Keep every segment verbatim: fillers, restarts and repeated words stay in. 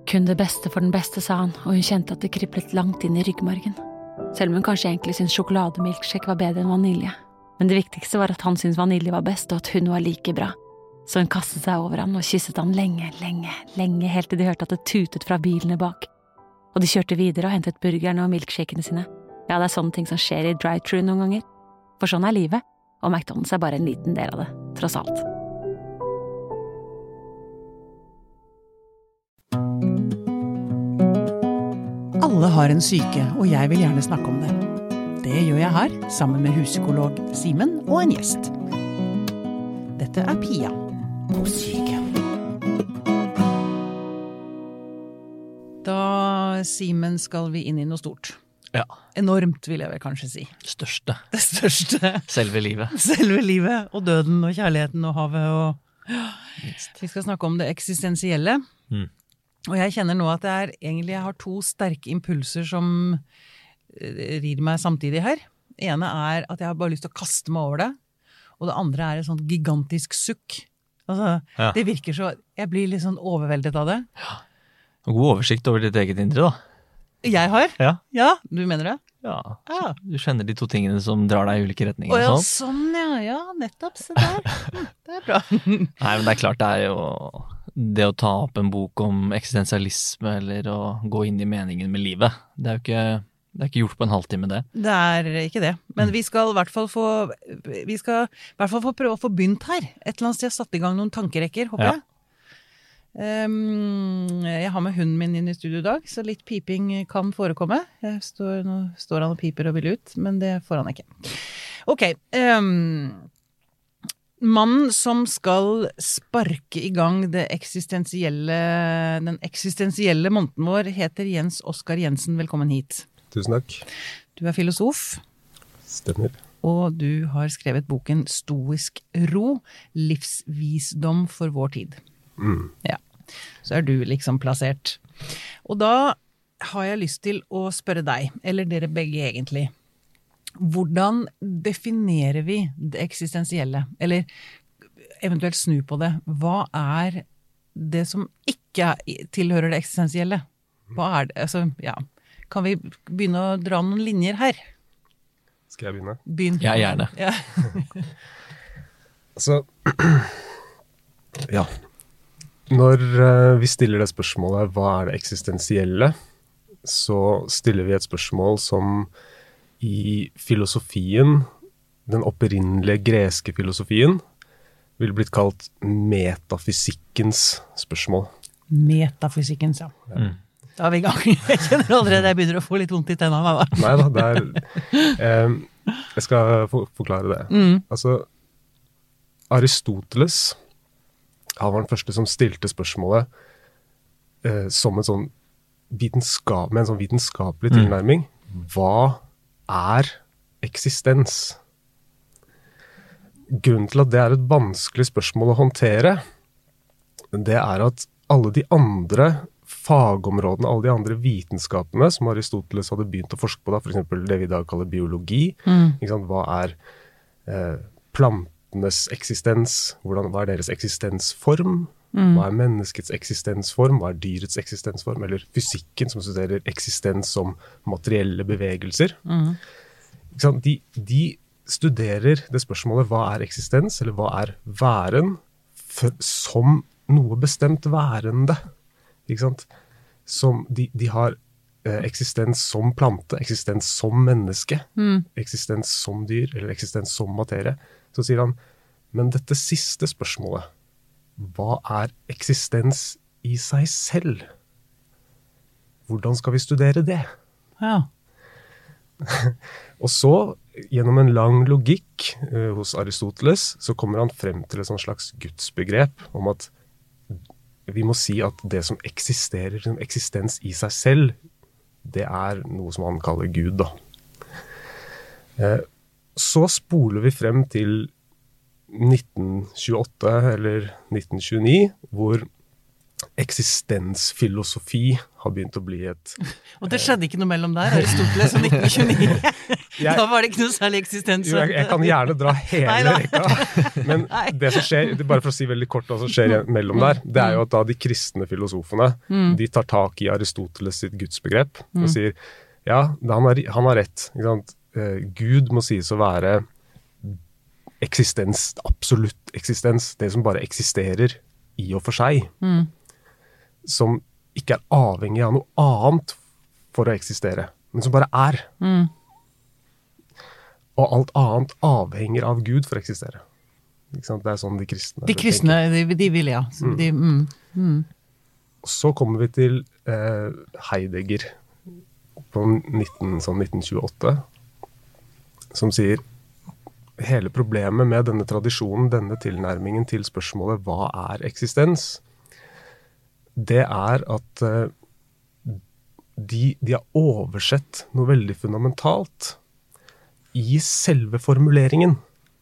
Kun det beste for den beste, sa han, og hun kjente at det kriblet langt inn i ryggmargen. Selv om hun kanskje egentlig syntes sjokolademilkshake var bedre enn vanilje. Men det viktigste var at han syntes vanilje var best, og at hun var like bra. Så hun kastet seg over han og kysset han lenge, lenge, lenge, helt til de hørte at det tutet fra bilene bak. Og de kjørte videre og hentet burgerne og milkshakene sine. Ja, det er sånne ting som skjer i drive-thru noen ganger. For sånn er livet, og McDonald's er bare en liten del av det, tross alt. Alle har en syke, og jeg vil gjerne snakke om det. Det gjør jeg her, sammen med huspsykolog Simen og en gjest. Dette er Pia på syke. Da, Simen, skal vi inn i noe stort. Ja. Enormt, vil jeg vel kanskje si. Største. Det største. Selve livet. Selve livet, og døden, og kjærligheten, og havet, og... Vi skal snakke om det eksistensielle. Mm. Og jeg kjenner nå at det er, egentlig jeg har to sterke impulser som rir meg samtidig her. Det ene er at jeg har bare lyst til å kaste meg over det, og det andre er et sånt gigantisk sukk. Altså, ja. Det virker så, jeg blir litt sånn overveldet av det. Ja. God oversikt over ditt eget indre, da. Jeg har? Ja. Ja, du mener det? Ja, Ja. du kjenner de to tingene som drar deg i ulike retninger. Å ja, og sånt. sånn ja, ja, nettopp, se der. Hm, Det er bra. Nei, men det er klart det er jo det å ta opp en bok om eksistensialisme eller å gå inn i meningen med livet. Det er jo ikke, det er ikke gjort på en halvtime det. Det er ikke det, men vi skal i hvert fall få, vi skal i hvert fall få prøve å få begynt her. Et eller annet sted har satt i gang noen tankerekker, håper Ja. jeg. Um, jeg har med hunden min inn i studio i dag, så litt piping kan forekomme. Jeg står, nå står han og piper og vil ut, men det får han ikke. Ok, um, mannen som skal sparke i gang det eksistensielle, den eksistensielle måneden vår heter Jens Oskar Jensen. Velkommen hit. Tusen takk. Du er filosof, Stemmer. og du har skrevet boken Stoisk ro, livsvisdom for vår tid. Mm. Ja, så er du liksom plassert. Og da har jeg lyst til å spørre deg, eller dere begge egentlig, hvordan definerer vi det eksistensielle? Eller eventuelt snu på det. Hva er det som ikke tilhører det eksistensielle? Hva er det? Altså, ja. Kan vi begynne å dra noen linjer her? Skal jeg begynne? Begynn. Ja, gjerne. Ja. Altså, ja. Når uh, vi stiller det spørsmålet, hva er det eksistensielle, så stiller vi et spørsmål som i filosofien, den opprinnelige greske filosofien, ville blitt kalt metafysikkens spørsmål. Metafysikken, ja. Mm. Da er vi i gang. Jeg kjenner allerede jeg begynner å få litt vondt i tennene. Da. Neida, det er... Um, jeg skal for, forklare det. Mm. Altså, Aristoteles, han var den første som stilte spørsmålet eh, som en sånn vitenskap, med en sånn vitenskapelig Mm. tilnærming. Hva er eksistens? Grunnen til at det er et vanskelig spørsmål å håndtere, det er at alle de andre fagområdene, alle de andre vitenskapene som Aristoteles hadde begynt å forske på, da, for eksempel det vi i dag kaller biologi, Mm. ikke sant? Hva er eh, plantenes eksistens? Hvordan, hva er deres eksistensform? Mm. Hva er menneskets eksistensform? Hva er dyrets eksistensform? Eller fysikken som studerer eksistens som materielle bevegelser. Mm. Ikke sant? De, de studerer det spørsmålet, hva er eksistens, eller hva er væren, for, som noe bestemt værende. Ikke sant? Som de, de har eh, eksistens som plante, eksistens som menneske, Mm. eksistens som dyr, eller eksistens som materie. Så sier han, men dette siste spørsmålet, hva er eksistens i seg selv? Hvordan skal vi studere det? Ja. Og så, gjennom en lang logikk eh, hos Aristoteles, så kommer han frem til et sånn slags gudsbegrep om at vi må si at det som eksisterer, som eksistens i seg selv, det er noe som han kaller Gud, da. Eh, så spoler vi frem til nitten tjueåtte eller nitten tjueni, hvor eksistensfilosofi har begynt å bli et... Og det skjedde ikke noe mellom der, Aristoteles og nitten tjueni. Jeg- Da var det ikke noe særlig eksistens. Jo, jeg, jeg kan gjerne dra hele Neida. rekka, men Nei. det som skjer, det er bare for å si veldig kort hva som skjer mellom der, det er jo at da de kristne filosofene, de tar tak i Aristoteles sitt gudsbegrep, og sier, ja, han har, han har rett, ikke sant? Eh, Gud må sies å være eksistens, absolutt eksistens, det som bare eksisterer i og for seg, Mm. som ikke er avhengig av noe annet for å eksistere, men som bare er. Mm. Og alt annet avhenger av Gud for å eksistere. Ikke sant? Det er sånn de kristne De kristne, de, de vil, ja. Så De, mm. Mm. Og så kommer vi til eh, Heidegger på nitten, sånn nitten tjueåtte, som sier hele problemet med denne tradisjonen, denne tilnærmingen til spørsmålet hva er eksistens, det er at eh, de, de har oversett noe veldig fundamentalt i selve formuleringen.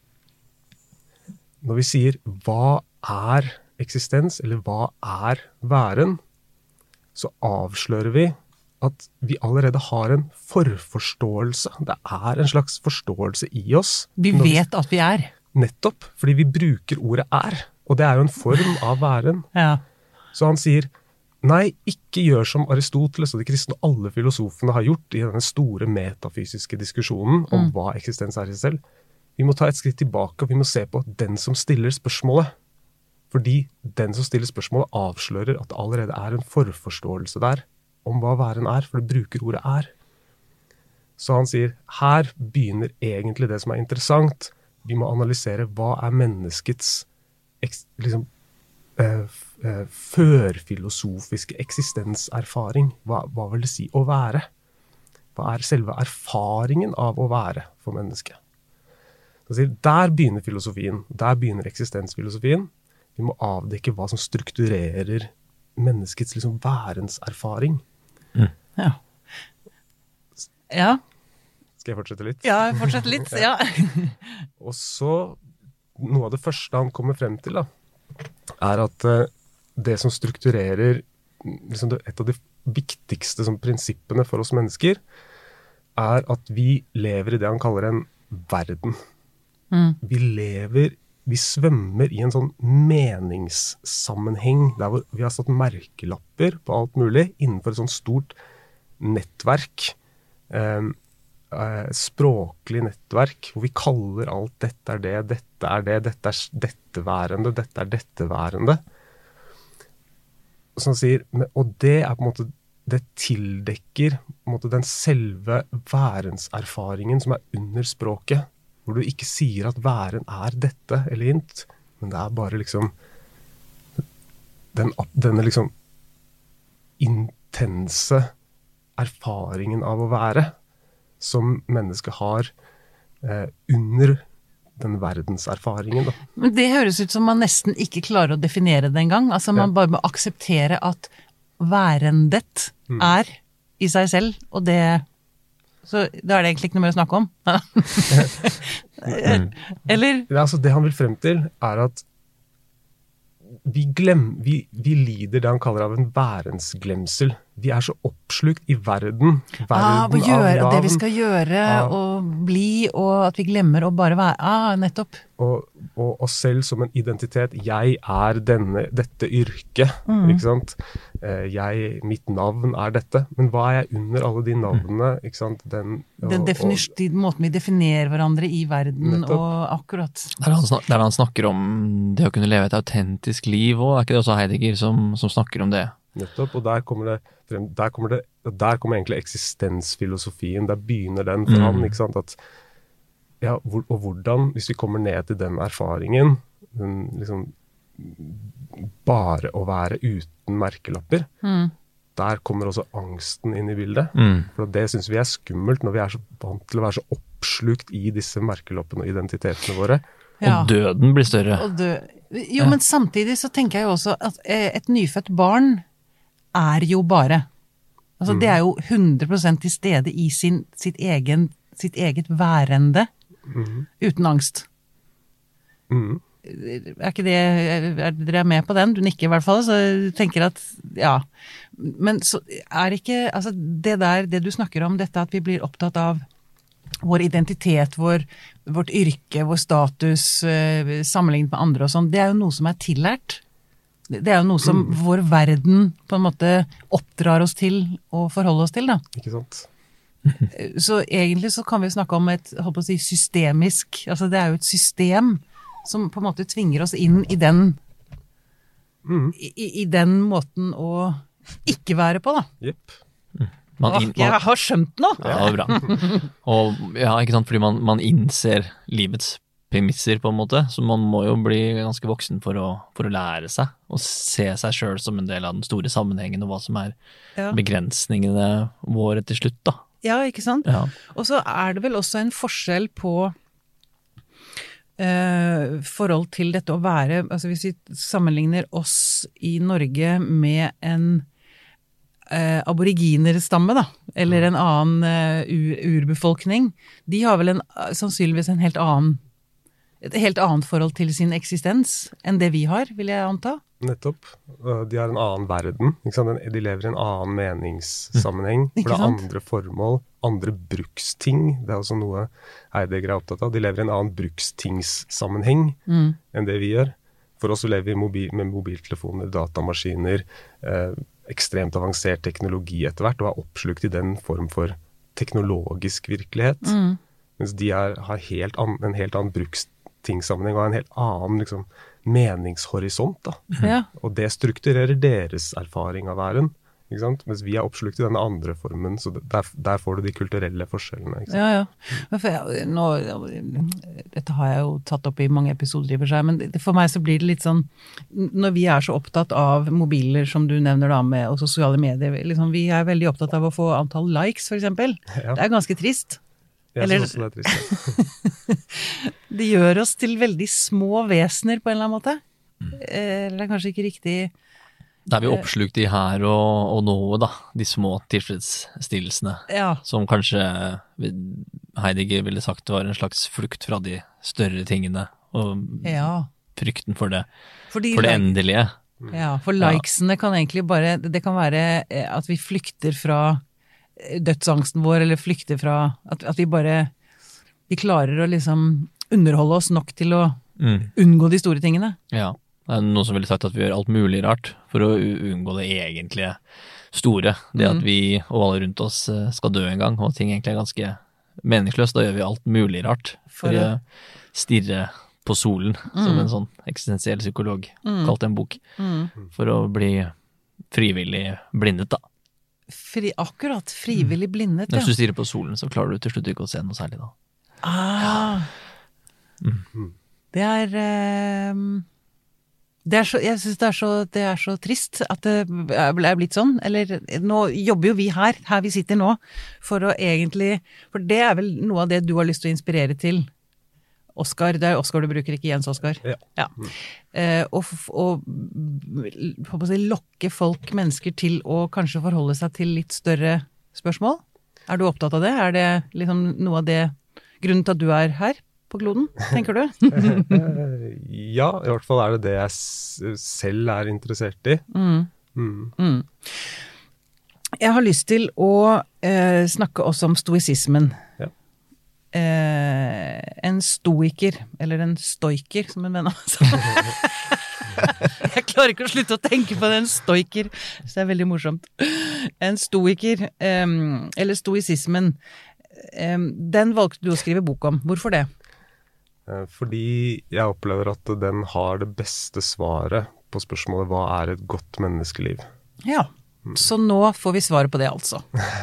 Når vi sier hva er eksistens, eller hva er væren, så avslører vi at vi allerede har en forforståelse. Det er en slags forståelse i oss. Vi når vet at vi er. Nettopp, fordi vi bruker ordet er, og det er jo en form av væren. Ja. Så han sier, nei, ikke gjør som Aristoteles og de kristne og alle filosofene har gjort i denne store metafysiske diskusjonen om hva eksistens er i seg selv. Vi må ta et skritt tilbake, og vi må se på den som stiller spørsmålet. Fordi den som stiller spørsmålet avslører at det allerede er en forforståelse der om hva væren er, for det bruker ordet er. Så han sier, her begynner egentlig det som er interessant. Vi må analysere hva er menneskets liksom, Uh, uh, førfilosofiske eksistenserfaring. Hva, hva vil det si å være? Hva er selve erfaringen av å være for mennesket? Så der begynner filosofien. Der begynner eksistensfilosofien. Vi må avdekke hva som strukturerer menneskets liksom, værenserfaring. Mm. Ja. Ja. Skal jeg fortsette litt? Ja, fortsett litt. Ja. Og så, noe av det første han kommer frem til, da, er at uh, det som strukturerer liksom det, et av de viktigste som, prinsippene for oss mennesker, er at vi lever i det han kaller en verden. Mm. Vi lever, vi svømmer i en sånn meningssammenheng, der hvor vi har satt merkelapper på alt mulig, innenfor et sånt stort nettverk, um, uh, språklig nettverk, hvor vi kaller alt dette er det, dette er det, dette er dette værende, dette er dette værende. Som sier, og det er på en måte, det tildekker på en måte, den selve værenserfaringen som er under språket, hvor du ikke sier at væren er dette eller hint, men det er bare liksom den, denne liksom intense erfaringen av å være som mennesket har eh, under den verdenserfaringen. Da. Men det høres ut som man nesten ikke klarer å definere det engang. Altså man Ja. bare må akseptere at værendet Mm. er i seg selv, og det så da er det egentlig ikke noe mer å snakke om. Eller? Ja, altså, det han vil frem til er at vi, glem, vi, vi lider det han kaller av en værensglemsel. Vi er så oppslukt i verden. Verden Ah, å gjøre av det vi navn. skal gjøre, Ja. og bli, og at vi glemmer å bare være. Ah, nettopp. Og, og oss selv som en identitet. Jeg er denne, dette yrket, Mm. ikke sant? Eh, Jeg, mitt navn er dette. Men hva er jeg under alle de navnene, ikke sant? Den, og, Den definis- de måten vi definerer hverandre i verden, Nettopp. og akkurat. Der han, snak, der han snakker om det å kunne leve et autentisk liv òg, er ikke det også Heidegger som, som snakker om det? Nettopp, og der kommer det frem, der kommer det, der kommer egentlig eksistensfilosofien, der begynner den for Mm. han, ikke sant, at ja, hvor, og hvordan, hvis vi kommer ned til den erfaringen, den liksom bare å være uten merkelapper, Mm. der kommer også angsten inn i bildet, Mm. for det synes vi er skummelt når vi er så vant til å være så oppslukt i disse merkelappene og identitetene våre. Ja. Og døden blir større. Og dø. Jo, men samtidig så tenker jeg jo også at eh, et nyfødt barn er jo bare. Altså det er jo hundre prosent til stede i sin, sitt, egen, sitt eget værende, Mhm. uten angst. Mhm. er ikke det, er dere med på den? Du nikker i hvert fall, så jeg tenker at, ja. Men så er ikke, altså det der, det du snakker om, dette at vi blir opptatt av vår identitet, vår, vårt yrke, vår status, eh, sammenlignet med andre og sånn, det er jo noe som er tillært. Det er jo noe som mm. vår verden på en måte oppdrar oss til og forholder oss til, da. Ikke sant? Så egentlig så kan vi snakke om et, holdt på å si, systemisk, altså det er jo et system som på en måte tvinger oss inn i den, mm. i, i den måten å ikke være på, da. Jepp. Man inn, man, jeg har skjønt noe! Ja, det er bra. Og, ja, ikke sant, fordi man, man innser livets premisser på en måte, så man må jo bli ganske voksen for å, for å lære seg, og se seg selv som en del av den store sammenhengen, og hva som er ja. begrensningene våre til slutt, da. Ja, ikke sant? Ja. Og så er det vel også en forskjell på eh, forhold til dette å være, altså hvis vi sammenligner oss i Norge med en eh, aboriginerstamme da, eller en annen eh, ur, urbefolkning, de har vel en, sannsynligvis en helt annen, et helt annet forhold til sin eksistens enn det vi har, vil jeg anta. Nettopp. De har en annen verden. Ikke sant? De lever i en annen meningssammenheng. Mm. For det er andre formål, andre bruksting. Det er også noe Heidegger er opptatt av. De lever i en annen brukstingssammenheng mm. enn det vi gjør. For oss lever vi mobil, med mobiltelefoner, datamaskiner, eh, ekstremt avansert teknologi etter hvert, og er oppslukt i den form for teknologisk virkelighet. Mm. Mens de er, har helt an, en helt annen brukstingssammenheng, og en helt annen liksom, meningshorisont, da. Ja. Og det strukturerer deres erfaring av verden, ikke sant? Mens vi er oppslukt i denne andre formen, så der, der får du de kulturelle forskjellene, ikke sant? Ja, ja. Men for jeg, nå, dette har jeg jo tatt opp i mange episoder i for seg, men for meg så blir det litt sånn, når vi er så opptatt av mobiler, som du nevner da, med, og sosiale medier, liksom, vi er veldig opptatt av å få antall likes, for eksempel. Ja. Det er ganske trist. Jeg Eller, synes også det er trist. Ja. Det gjør oss til veldig små vesener på en eller annen måte. Eller det er kanskje ikke riktig... Da er vi oppslukt i her og, og nå, da. De små tilfredsstillelsene. Ja. Som kanskje Heidegger ville sagt var en slags flukt fra de større tingene. Og ja. frykten for det, Fordi, for det endelige. Ja, for likesene kan egentlig bare... Det kan være at vi flykter fra dødsangsten vår, eller flykter fra at, at vi bare vi klarer å liksom underholde oss nok til å mm. unngå de store tingene. Ja, det er noen som ville sagt at vi gjør alt mulig rart for å unngå det egentlige store. Det at vi og alle rundt oss skal dø en gang, og ting egentlig er ganske meningsløst, da gjør vi alt mulig rart for, for å stirre på solen, mm. som en sånn eksistensiell psykolog mm. kalte en bok, mm. for å bli frivillig blindet da. Fri, akkurat, frivillig blindet, ja. Hvis du stirrer på solen, så klarer du til slutt ikke å se noe særlig da. Ah, mm. det er, um, det er så, jeg synes det er så, det er så trist at det er blitt sånn, eller nå jobber jo vi her, her vi sitter nå, for å egentlig, for det er vel noe av det du har lyst til å inspirere til, Oskar, det er Oskar du bruker, ikke Jens Oskar. Ja. Ja. Eh, og og på å si, lokke folk, mennesker til å kanskje forholde seg til litt større spørsmål. Er du opptatt av det? Er det liksom noe av det, grunnen til at du er her på kloden, tenker du? Ja, i hvert fall er det det jeg selv er interessert i. Mm. Mm. Mm. Jeg har lyst til å eh, snakke også om stoisismen. Ja. Eh, en stoiker, eller en stoiker, som en venn av meg sa. Jeg klarer ikke å slutte å tenke på den stoiker, så det er veldig morsomt. En stoiker, eh, eller stoisismen, eh, den valgte du å skrive bok om. Hvorfor det? Fordi jeg opplever at den har det beste svaret på spørsmålet hva er et godt menneskeliv. Ja, mm. Så nå får vi svaret på det altså.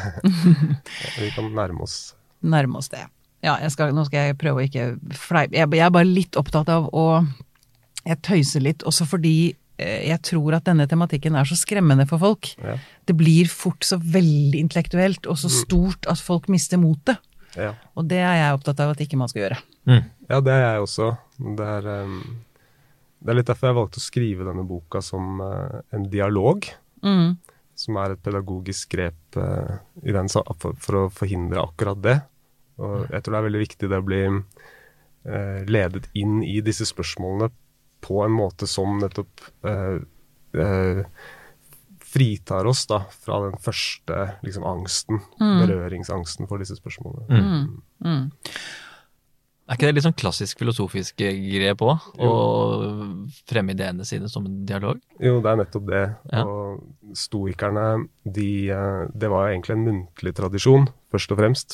Vi kan nærme oss. Nærme oss det. Ja, jeg skal, nå skal jeg prøve å ikke fleipe. Jeg, jeg er bare litt opptatt av å jeg tøyser litt, også fordi eh, jeg tror at denne tematikken er så skremmende for folk. Ja. Det blir fort så veldig intellektuelt og så stort at folk mister motet. Ja. Og det er jeg opptatt av at ikke man skal gjøre. Mm. Ja, det er jeg også. Det er, um, det er litt derfor jeg valgte å skrive denne boka som uh, en dialog, mm. som er et pedagogisk grep uh, i den, for, for å forhindre akkurat det. Og jeg tror det er veldig viktig det å bli uh, ledet inn i disse spørsmålene på en måte som nettopp eh, eh, fritar oss da fra den første liksom, angsten, mm. berøringsangsten for disse spørsmålene. Mm. Mm. Er ikke det litt sånn klassisk filosofisk grep også, å fremme ideene sine som en dialog? Jo, det er nettopp det. Ja. Og stoikerne, de, det var jo egentlig en muntlig tradisjon, først og fremst.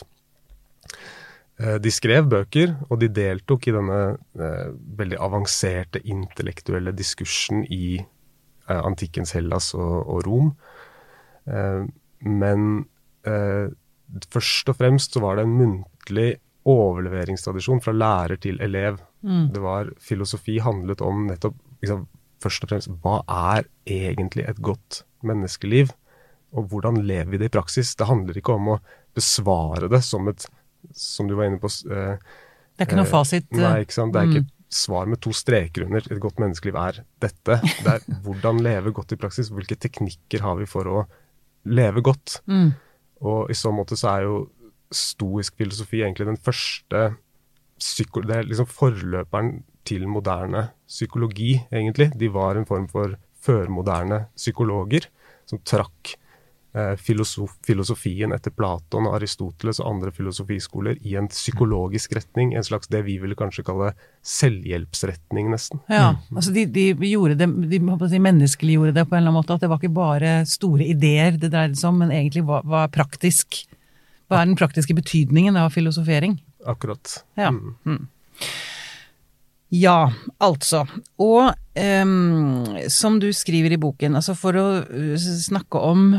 De skrev bøker, og de deltok i denne eh, veldig avanserte intellektuelle diskursen i eh, antikkens Hellas og, og Rom. Eh, men eh, først og fremst så var det en muntlig overleveringstradisjon fra lærer til elev. Mm. Det var, filosofi handlet om nettopp, liksom, først og fremst, hva er egentlig et godt menneskeliv? Og hvordan lever vi det i praksis? Det handler ikke om å besvare det som et som du var inne på. Eh, det er ikke noe fasit. Eh, nei, ikke sant? Det er ikke et svar med to streker under. Et godt menneskeliv er dette. Det er hvordan leve godt i praksis. Hvilke teknikker har vi for å leve godt? Mm. Og i så måte så er jo stoisk filosofi egentlig den første psyko, det er liksom forløperen til moderne psykologi, egentlig. De var en form for førmoderne psykologer som trakk Filosof, filosofien etter Platon og Aristoteles og andre filosofiskoler i en psykologisk retning, en slags det vi ville kanskje kalle selvhjelpsretning nesten. Ja, mm. altså de, de gjorde det, de, de menneskeliggjorde det på en eller annen måte, at det var ikke bare store ideer det dreide seg om, men egentlig var, var praktisk. Hva er den praktiske betydningen av filosofering? Akkurat. Ja, mm. Mm. Ja, altså. Og um, som du skriver i boken, altså for å snakke om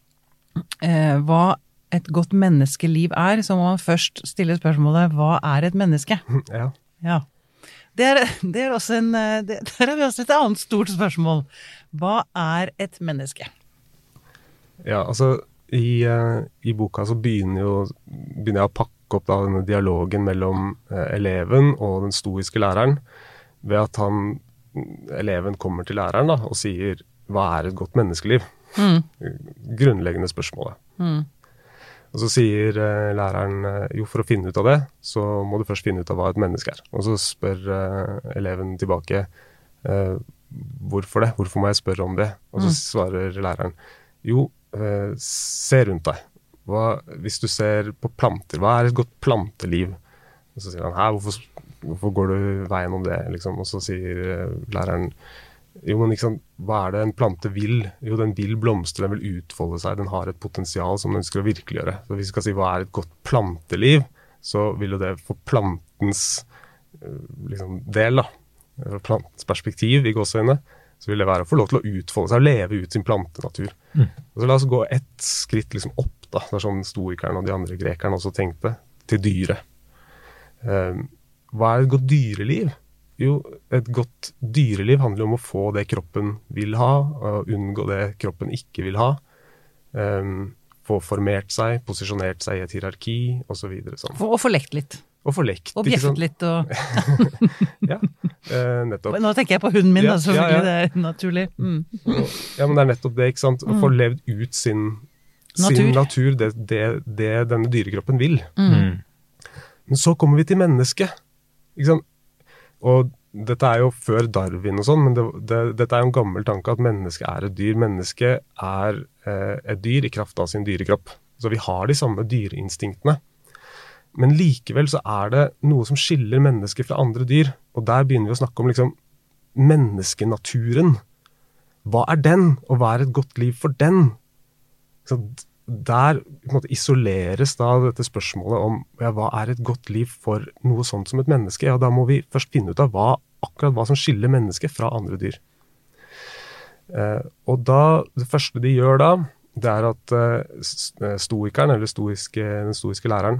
Eh, hva et godt menneskeliv er, så må man først stille spørsmålet, hva er et menneske? Ja. Ja. Det er, det er også en, det, der har vi også et annet stort spørsmål. Hva er et menneske? Ja, altså, i, uh, i boka så begynner, jo, begynner jeg å pakke opp da, denne dialogen mellom uh, eleven og den stoiske læreren, ved at han, eleven kommer til læreren da, og sier, hva er et godt menneskeliv? Mm. Grunnleggende spørsmålet. Mm. Og så sier uh, læreren, uh, jo for å finne ut av det, så må du først finne ut av hva et menneske er. Og så spør uh, eleven tilbake, uh, hvorfor det? Hvorfor må jeg spørre om det? Og så mm. svarer læreren, jo, uh, se rundt deg. Hva, hvis du ser på planter, hva er et godt planteliv? Og så sier han, hæ, hvorfor, hvorfor går du veien om det? Liksom? Og så sier uh, læreren, jo, men liksom, hva er det en plante vil? Jo, den vil blomstre, den vil utfolde seg, den har et potensial som den ønsker å virkeliggjøre. Så hvis vi skal si hva er et godt planteliv, så vil jo det for plantens liksom, del, da, plantens perspektiv i gåseøyne, så vil det være å få lov til å utfolde seg og leve ut sin plantenatur. Mm. Og så la oss gå ett skritt liksom opp, da, det er sånn stoikerne og de andre grekerne også tenkte, til dyret. Um, hva er et godt dyreliv? Jo, et godt dyreliv handler om å få det kroppen vil ha, og unngå det kroppen ikke vil ha. Um, få formert seg, posisjonert seg i et hierarki, og så videre. Sånn. Og få lekt litt. Og få lekt. Og bjeffet litt. Og ja, uh, nettopp. Nå tenker jeg på hunden min, ja, da, selvfølgelig, ja, ja. det er naturlig. Mm. Ja, men det er nettopp det, ikke sant? Å få levd ut sin natur, sin natur det, det, det denne dyrekroppen vil. Mm. Men så kommer vi til mennesket, ikke sant? Og dette er jo før Darwin og sånn, men det, det, dette er jo en gammel tanke at mennesket er et dyr. Mennesket er eh, et dyr i kraft av sin dyrekropp. Så vi har de samme dyreinstinktene. Men likevel så er det noe som skiller mennesket fra andre dyr. Og der begynner vi å snakke om liksom menneskenaturen. Hva er den, og hva er et godt liv for den? Så der på en måte isoleres da dette spørsmålet om ja, hva er et godt liv for noe sånt som et menneske. Ja, da må vi først finne ut av hva, akkurat hva som skiller mennesket fra andre dyr. Eh, og da, det første de gjør da, det er at eh, stoikeren, eller stoiske, den stoiske læreren,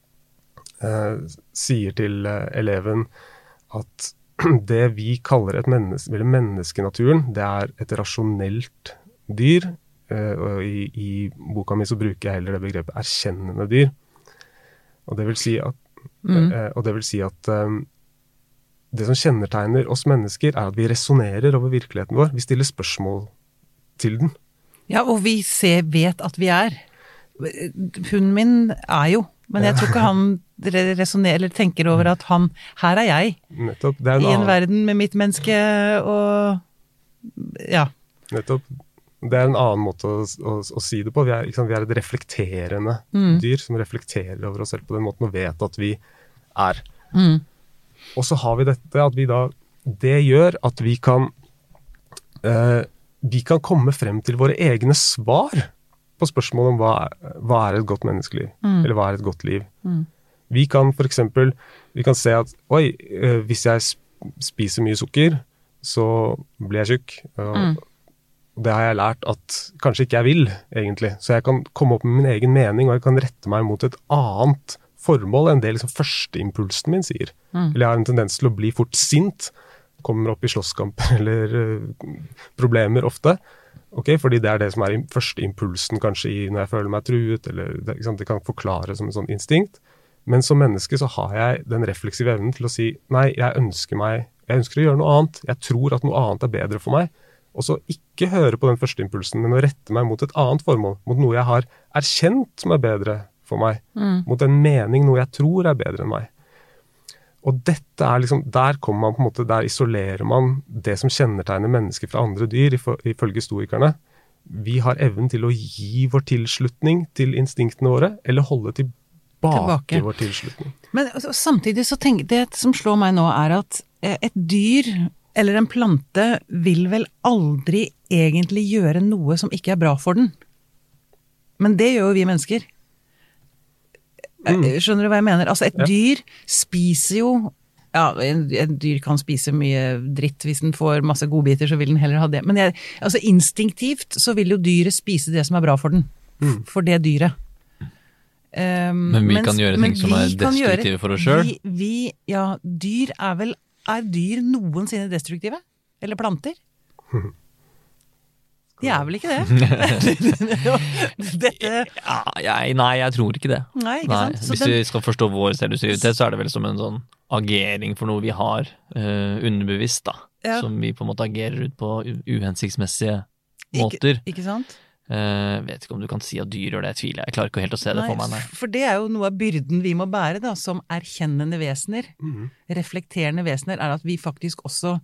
eh, sier til eh, eleven at det vi kaller et menneske, eller menneskenaturen, det er et rasjonelt dyr. Uh, og i, i boka mi så bruker jeg heller det begrepet erkjennende dyr. Og det vil si at, mm. uh, og det vil si at um, det som kjennetegner oss mennesker er at vi resonerer over virkeligheten vår. Vi stiller spørsmål til den. Ja, og vi ser, vet at vi er. Hunden min er jo, men jeg tror ikke han resonerer, eller tenker over at han, her er jeg, Nettopp. Det er en i en annen, verden med mitt menneske, og ja. nettopp. Det er en annen måte å, å, å si det på. Vi er, ikke sant, vi er et reflekterende Mm. dyr som reflekterer over oss selv på den måten og vet at vi er. Mm. Og så har vi dette at vi da, det gjør at vi kan eh, vi kan komme frem til våre egne svar på spørsmålet om hva, hva er et godt menneskeliv, Mm. eller hva er et godt liv. Mm. Vi kan for eksempel, vi kan se at, oi, eh, hvis jeg sp- spiser mye sukker, så blir jeg tjukk. Og Mm. det har jeg lært at kanskje ikke jeg vil, egentlig. Så jeg kan komme opp med min egen mening, og jeg kan rette meg mot et annet formål enn det liksom førsteimpulsen min sier. Mm. Eller jeg har en tendens til å bli fort sint, kommer opp i slåsskamper eller uh, problemer ofte. Ok, fordi det er det som er i første impulsen kanskje i når jeg føler meg truet, eller det, ikke sant, det kan forklare som en sånn instinkt. Men som menneske så har jeg den refleksive evnen til å si, nei, jeg ønsker meg, jeg ønsker å gjøre noe annet. Jeg tror at noe annet er bedre for meg. Og så ikke høre på den første impulsen, men å rette meg mot et annet formål, mot noe jeg har erkjent som er bedre for meg, Mm. mot en mening, noe jeg tror er bedre enn meg. Og dette er liksom, der kommer man på en måte, der isolerer man det som kjennetegner mennesker fra andre dyr, ifø- ifølge stoikerne. Vi har evnen til å gi vår tilslutning til instinktene våre, eller holde tilbake, Tilbake. vår tilslutning. Men altså, samtidig så tenker det som slår meg nå er at eh, et dyr eller en plante vil vel aldri egentlig gjøre noe som ikke er bra for den. Men det gjør jo vi mennesker. Mm. Eh, Skjønner du hva jeg mener? Altså et Ja. dyr spiser jo, ja, en, en dyr kan spise mye dritt, hvis den får masse godbiter så vil den heller ha det. Men jeg, altså instinktivt så vil jo dyret spise det som er bra for den. Mm. For det dyret. Um, Men vi mens- kan gjøre men ting som vi er kan gjøre- destruktive for oss selv. Vi, vi, ja, dyr er vel, er dyr noensinne destruktive? Eller planter? De er vel ikke det? Dette, Ja, jeg, nei, jeg tror ikke det. nei, ikke Nei, sant? Så hvis den- vi skal forstå vår selvdestruktivitet, så er det vel som en sånn agering for noe vi har eh, underbevisst, da. Ja. Som vi på en måte agerer ut på u- uhensiktsmessige Ikke- måter. Ikke sant? Eh, vet ikke om du kan si at dyr gjør det, jeg tviler. Jeg klarer ikke helt å se det Nei, for meg, nei. for det er jo noe av byrden vi må bære da, som erkjennende vesener, Mhm. reflekterende vesener, er at vi faktisk også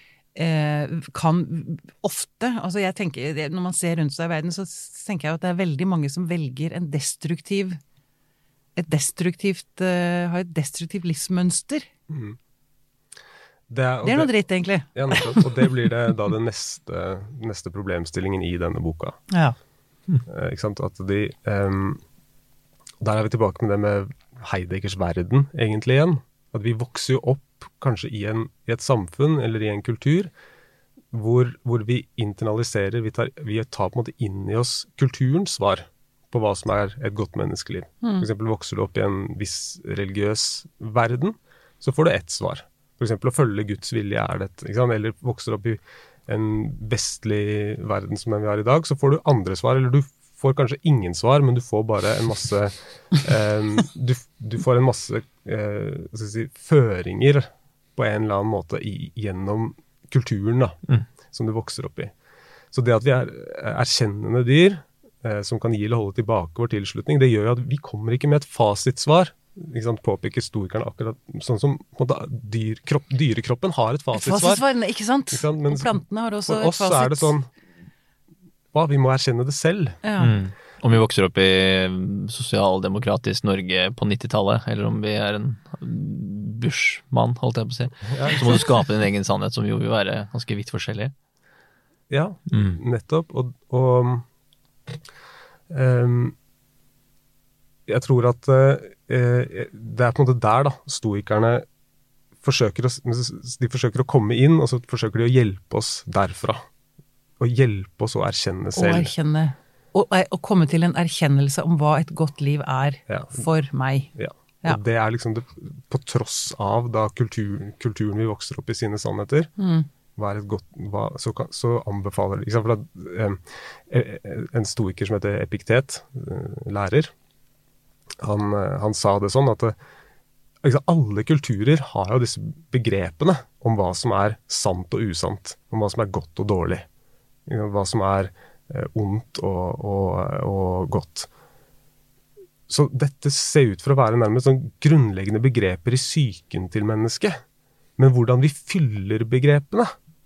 eh, kan ofte, altså jeg tenker, det- når man ser rundt seg i verden, så tenker jeg at det er veldig mange som velger en destruktiv, et destruktivt, eh, har et destruktivt livsmønster. Mhm. Det er, og Det er noe dritt, egentlig. Ja, nettopp. Og det blir det da den neste, neste problemstillingen i denne boka. Ja. Eh, ikke sant? At de, ehm, der er vi tilbake med det med Heideggers verden, egentlig igjen. At vi vokser jo opp kanskje i, en, i et samfunn eller i en kultur hvor, hvor vi internaliserer, vi tar, vi tar på en måte inn i oss kulturens svar på hva som er et godt menneskeliv. For eksempel vokser du opp i en viss religiøs verden, så får du ett svar. For eksempel å følge Guds vilje er dette, ikke sant? Eller vokser opp i en vestlig verden som den vi har i dag, så får du andre svar, eller du får kanskje ingen svar, men du får bare en masse, eh, du, du får en masse eh, hva skal jeg si, føringer på en eller annen måte i, gjennom kulturen da, Mm. som du vokser opp i. Så det at vi er erkjennende dyr, eh, som kan gi eller holde tilbake vår tilslutning, det gjør jo at vi kommer ikke med et fasitsvar. Ikke sant, påpeker storikerne akkurat sånn som på en måte, dyr, kropp, dyrekroppen har et Et fasitsvar. fasitsvar, ikke sant? Ikke sant? Men Og plantene har også for et oss fasit. så er det sånn, hva, vi må erkjenne det selv. Ja. Mm. Om vi vokser opp i sosialdemokratisk Norge på nittitallet, eller om vi er en Bush-mann, holdt jeg på å si, så må du skape din egen sannhet, som jo vil være ganske vidt forskjellig. Ja, Mm. nettopp. Og, og ehm, jeg tror at eh, det er på en måte der da, stoikerne forsøker å, de forsøker å komme inn, og så forsøker de å hjelpe oss derfra. Å hjelpe oss å erkjenne Og selv. erkjenne, og, og komme til en erkjennelse om hva et godt liv er Ja. for meg. Ja. Ja. Og det er liksom det, på tross av da kulturen, kulturen vi vokser opp i sine sannheter, Mm. hva er et godt, hva, så, kan- så anbefaler ikke sant, for at, eh, en stoiker som heter Epiktet, eh, lærer, han, eh, han sa det sånn at eh, ikke sant, alle kulturer har jo disse begrepene om hva som er sant og usant, om hva som er godt og dårlig, ikke sant, hva som er eh, ondt og, og, og godt. så dette ser ut for å være nærmest sånn grunnleggende begreper i psyken til mennesket. Men hvordan vi fyller begrepene,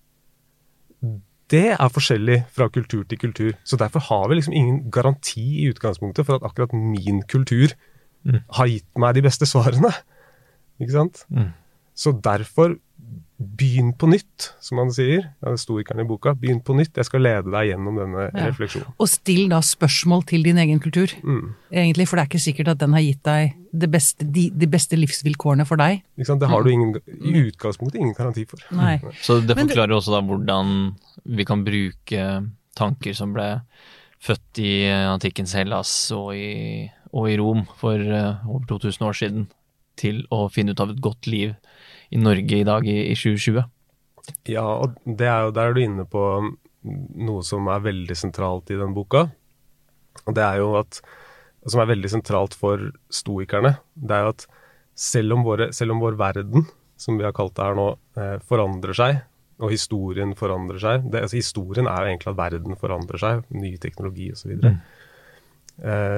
det er forskjellig fra kultur til kultur. Så derfor har vi liksom ingen garanti i utgangspunktet for at akkurat min kultur mm. har gitt meg de beste svarene. Ikke sant? Mm. Så derfor, begynn på nytt, som han sier, ja, det sto ikke i boka, begynn på nytt, jeg skal lede deg gjennom denne ja. refleksjonen. Og still da spørsmål til din egen kultur, mm. egentlig, for det er ikke sikkert at den har gitt deg det beste, de, de beste livsvilkårene for deg. Ikke sant? Det har du ingen, i utgangspunktet ingen garanti for. Nei. Så det forklarer det, også da hvordan vi kan bruke tanker som ble født i antikkens Hellas og i, og i Rom for uh, over to tusen år siden, til å finne ut av et godt liv i Norge i dag i, i tjue tjue. Ja, og det er jo, der er du inne på noe som er veldig sentralt i den boka. Og det er jo at, som er veldig sentralt for stoikerne, det er jo at selv om, våre, selv om vår verden, som vi har kalt det her nå, eh, forandrer seg, og historien forandrer seg, det, altså historien er jo egentlig at verden forandrer seg, ny teknologi og så videre. Mm. Eh,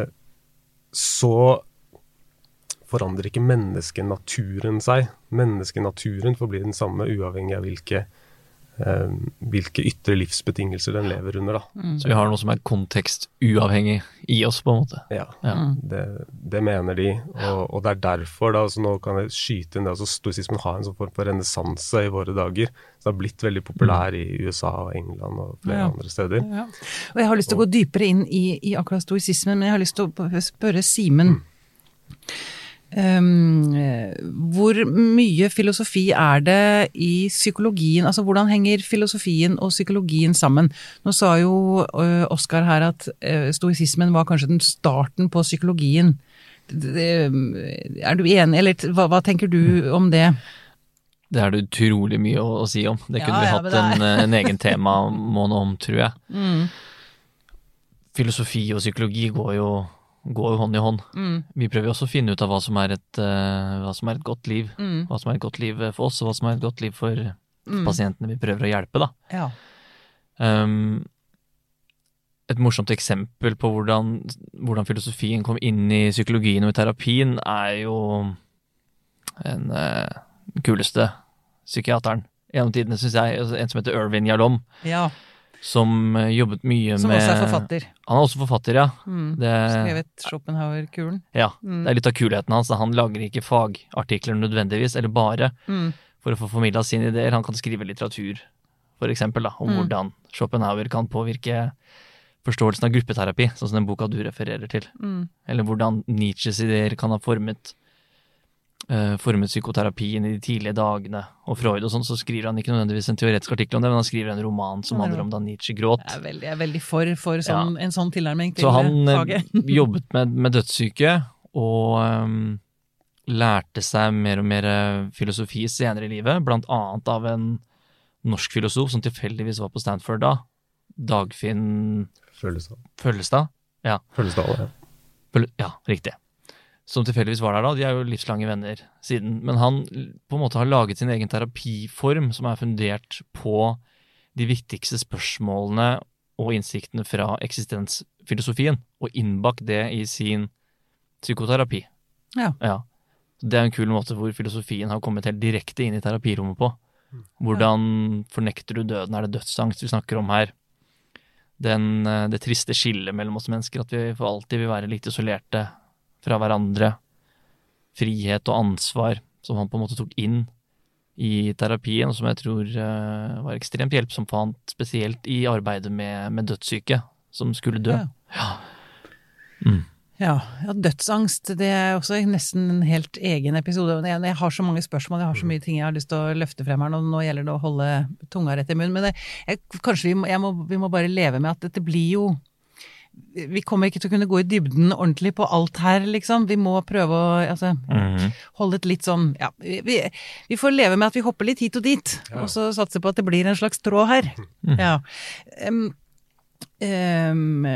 så forandrer ikke menneskenaturen seg. Menneskenaturen forblir den samme, uavhengig av hvilke, eh, hvilke ytre livsbetingelser den lever under. Da. Mm. Så vi har noe som er kontekstuavhengig i oss, på en måte. Ja, ja. Det, det mener de. Og, og det er derfor, da, så nå kan jeg skyte inn det, altså stoisismen har en sånn form for renessanse i våre dager. Så det har blitt veldig populær mm. i U S A og England og flere ja. andre steder. Ja. Og jeg har lyst til å gå dypere inn i, i akkurat stoisismen, men jeg har lyst til å spørre Simen. Mm. Um, hvor mye filosofi er det i psykologien, altså hvordan henger filosofien og psykologien sammen? Nå sa jo uh, Oskar her at uh, stoisismen var kanskje den starten på psykologien. Det, er du enig, eller hva, hva tenker du om det? Det er det utrolig mye å, å si om. Det kunne ja, vi hatt en, en egen tema måned om, tror jeg. Mm. Filosofi og psykologi går jo går jo hånd i hånd. Mm. Vi prøver også å finne ut av hva som er et, uh, hva som er et godt liv. Mm. Hva som er et godt liv for oss, og hva som er et godt liv for mm. pasientene vi prøver å hjelpe, da. Ja. Um, et morsomt eksempel på hvordan, hvordan filosofien kom inn i psykologien og i terapien, er jo en uh, kuleste psykiateren gjennom tidene, synes jeg, en som heter Irvin Yalom. Ja. Som jobbet mye som med... Som også er forfatter. Han er også forfatter, ja. Mm. Det... Skrevet Schopenhauer-kuren. Ja, mm. det er litt av kulheten hans. Han lager ikke fagartikler nødvendigvis, eller bare, mm. for å få formidlet sine ideer. Han kan skrive litteratur, for eksempel, da, om mm. hvordan Schopenhauer kan påvirke forståelsen av gruppeterapi, sånn som den boka du refererer til. Mm. Eller hvordan Nietzsches ideer kan ha formet Uh, formet psykoterapien i de tidlige dagene, og Freud og sånn, så skriver han ikke nødvendigvis en teoretisk artikkel om det, men han skriver en roman som handler om da Nietzsche gråt. Jeg er veldig, jeg er veldig for, for sånn, ja. en sånn tilnærming til faget. Så han faget. jobbet med, med dødssyke, og um, lærte seg mer og mer filosofi senere i livet, blant annet av en norsk filosof som tilfeldigvis var på Stanford da, Dagfinn Føllestad. Føllestad? Ja. Føllestad, ja. Føl- ja, riktig. Som tilfeldigvis var der da, de er jo livslange venner siden, men han på en måte har laget sin egen terapiform som er fundert på de viktigste spørsmålene og innsiktene fra eksistensfilosofien, og innbakt det i sin psykoterapi. Ja. Ja. Det er en kul måte hvor filosofien har kommet helt direkte inn i terapirommet på. Hvordan fornekter du døden? Er det dødsangst vi snakker om her? Den, det triste skillet mellom oss mennesker, at vi for alltid vil være litt isolerte fra hverandre, frihet og ansvar, som han på en måte tok inn i terapien, og som jeg tror uh, var ekstremt hjelpsomt for han, spesielt i arbeidet med, med dødssyke, som skulle dø. Ja. Ja. Mm. Ja, ja, dødsangst, det er også nesten en helt egen episode. Jeg, jeg har så mange spørsmål, jeg har så mye ting jeg har lyst til å løfte frem her, nå, nå gjelder det å holde tunga rett i munnen, men det, jeg, kanskje vi må, jeg må, vi må bare leve med at dette blir jo vi kommer ikke til å kunne gå i dybden ordentlig på alt her, liksom. Vi må prøve å altså, mm-hmm. holde et litt sånn, ja, vi, vi får leve med at vi hopper litt hit og dit, ja. Og så satser på at det blir en slags tråd her. Mm. Ja. Um, um,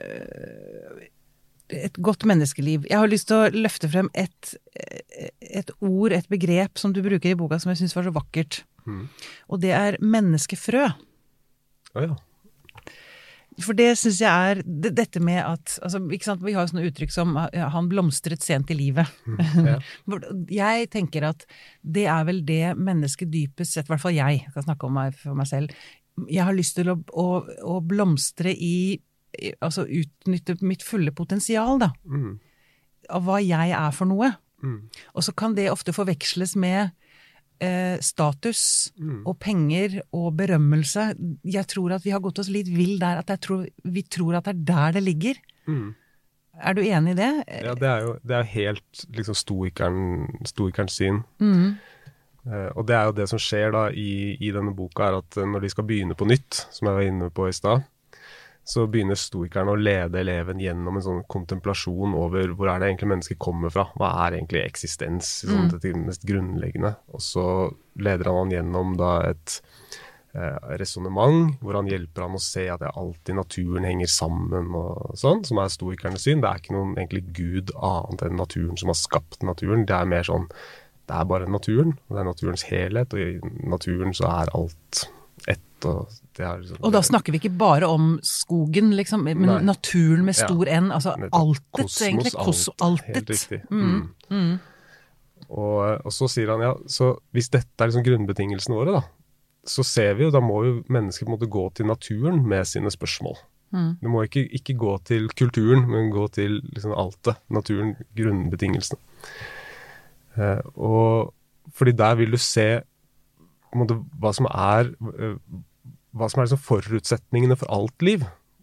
et godt menneskeliv. Jeg har lyst til å løfte frem et, et ord, et begrep som du bruker i boka som jeg synes var så vakkert. Mm. Og det er menneskefrø. Å ja. for det synes jeg er, det, dette med at, altså, ikke sant, vi har jo sånne uttrykk som, ja, han blomstret sent i livet. Mm, ja. Jeg tenker at det er vel det mennesket dypest sett, i hvert fall jeg, jeg kan snakke om meg for meg selv, jeg har lyst til å, å, å blomstre i, altså utnytte mitt fulle potensial da, mm. av hva jeg er for noe. Mm. Og så kan det ofte forveksles med Eh, status mm. og penger og berømmelse. Jeg tror at vi har gått oss litt vill der, at jeg tror, vi tror at det er der det ligger. Mm. Er du enig i det? Ja, det er jo det er helt liksom stoikeren, stoikerens syn. Mm. Eh, og det er jo det som skjer da i, i denne boka, er at når de skal begynne på nytt, som jeg var inne på i sted, så begynner stoikeren å lede eleven gjennom en sånn kontemplasjon over hvor er det egentlig mennesket kommer fra, hva er egentlig eksistens, sånn, mm. det mest grunnleggende. Og så leder han han gjennom da et eh, resonemang, hvor han hjelper han å se at det alltid naturen henger sammen og sånn, som er stoikernes syn. Det er ikke noen egentlig Gud annet enn naturen som har skapt naturen. Det er mer sånn, det er bare naturen, det er naturens helhet, og i naturen så er alt ett. Og, det er liksom, og da snakker vi ikke bare om skogen, liksom, men nei. Naturen med stor ja. N, altså altet, kosmos, egentlig. Kos, altet. Helt riktig. Mm. Mm. Og, og så sier han, ja, så hvis dette er liksom grunnbetingelsene våre, da, så ser vi jo, da må jo mennesker på en måte gå til naturen med sine spørsmål. Mm. Du må ikke, ikke gå til kulturen, men gå til liksom altet, naturen, grunnbetingelsene. Eh, og fordi der vil du se på en måte, hva som er hva som er liksom forutsetningene for alt liv.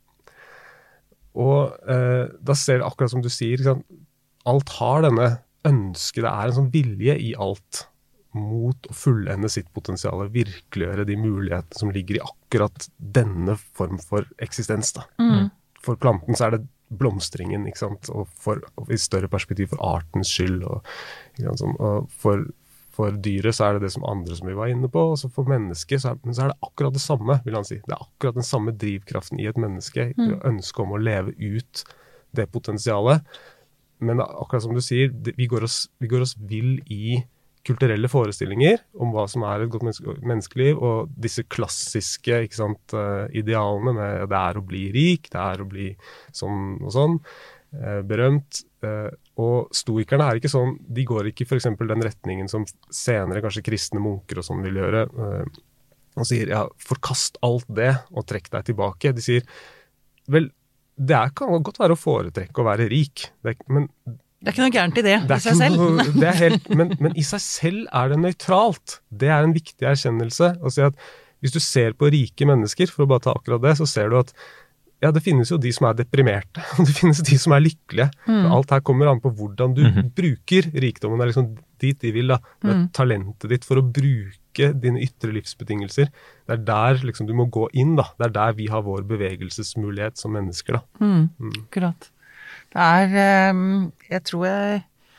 Og eh, da ser det akkurat som du sier, liksom, alt har denne ønske, det er en sånn vilje i alt mot å fullende sitt potensial, virkeliggjøre de mulighetene som ligger i akkurat denne form for eksistens. Da. Mm. For planten så er det blomstringen, ikke sant? Og, for, og i større perspektiv for artens skyld, og, ikke sant? Og for For dyret så er det det som andre som vi var inne på, og så for mennesket så er, men så er det akkurat det samme, vil han si. Det er akkurat den samme drivkraften i et menneske, mm. ønske om å leve ut det potensialet. Men akkurat som du sier, det, vi, går oss, vi går oss vill i kulturelle forestillinger om hva som er et godt menneske, menneskeliv, og disse klassiske, ikke sant, idealene med det er å bli rik, det er å bli sånn og sånn, berømt, og stoikerne er ikke sånn, de går ikke for eksempel den retningen som senere kanskje kristne munker og sånn vil gjøre, og sier, ja, forkast alt det og trekk deg tilbake. De sier, vel, det er, kan godt være å foretrekke å være rik, det er, men det er ikke noe gærent i det, det i seg selv. Noe, det er helt, men, men i seg selv er det nøytralt. Det er en viktig erkjennelse å si at hvis du ser på rike mennesker, for å bare ta akkurat det, så ser du at ja, det finnes jo de som er deprimerte, og det finnes de som er lykkelige. Mm. Alt her kommer an på hvordan du mm-hmm. bruker rikdommen. Det er liksom dit de vil, da. Det er mm. talentet ditt for å bruke dine ytre livsbetingelser. Det er der liksom du må gå inn, da. Det er der vi har vår bevegelsesmulighet som mennesker, da. Mm. Mm. Akkurat. Det er, um, jeg tror jeg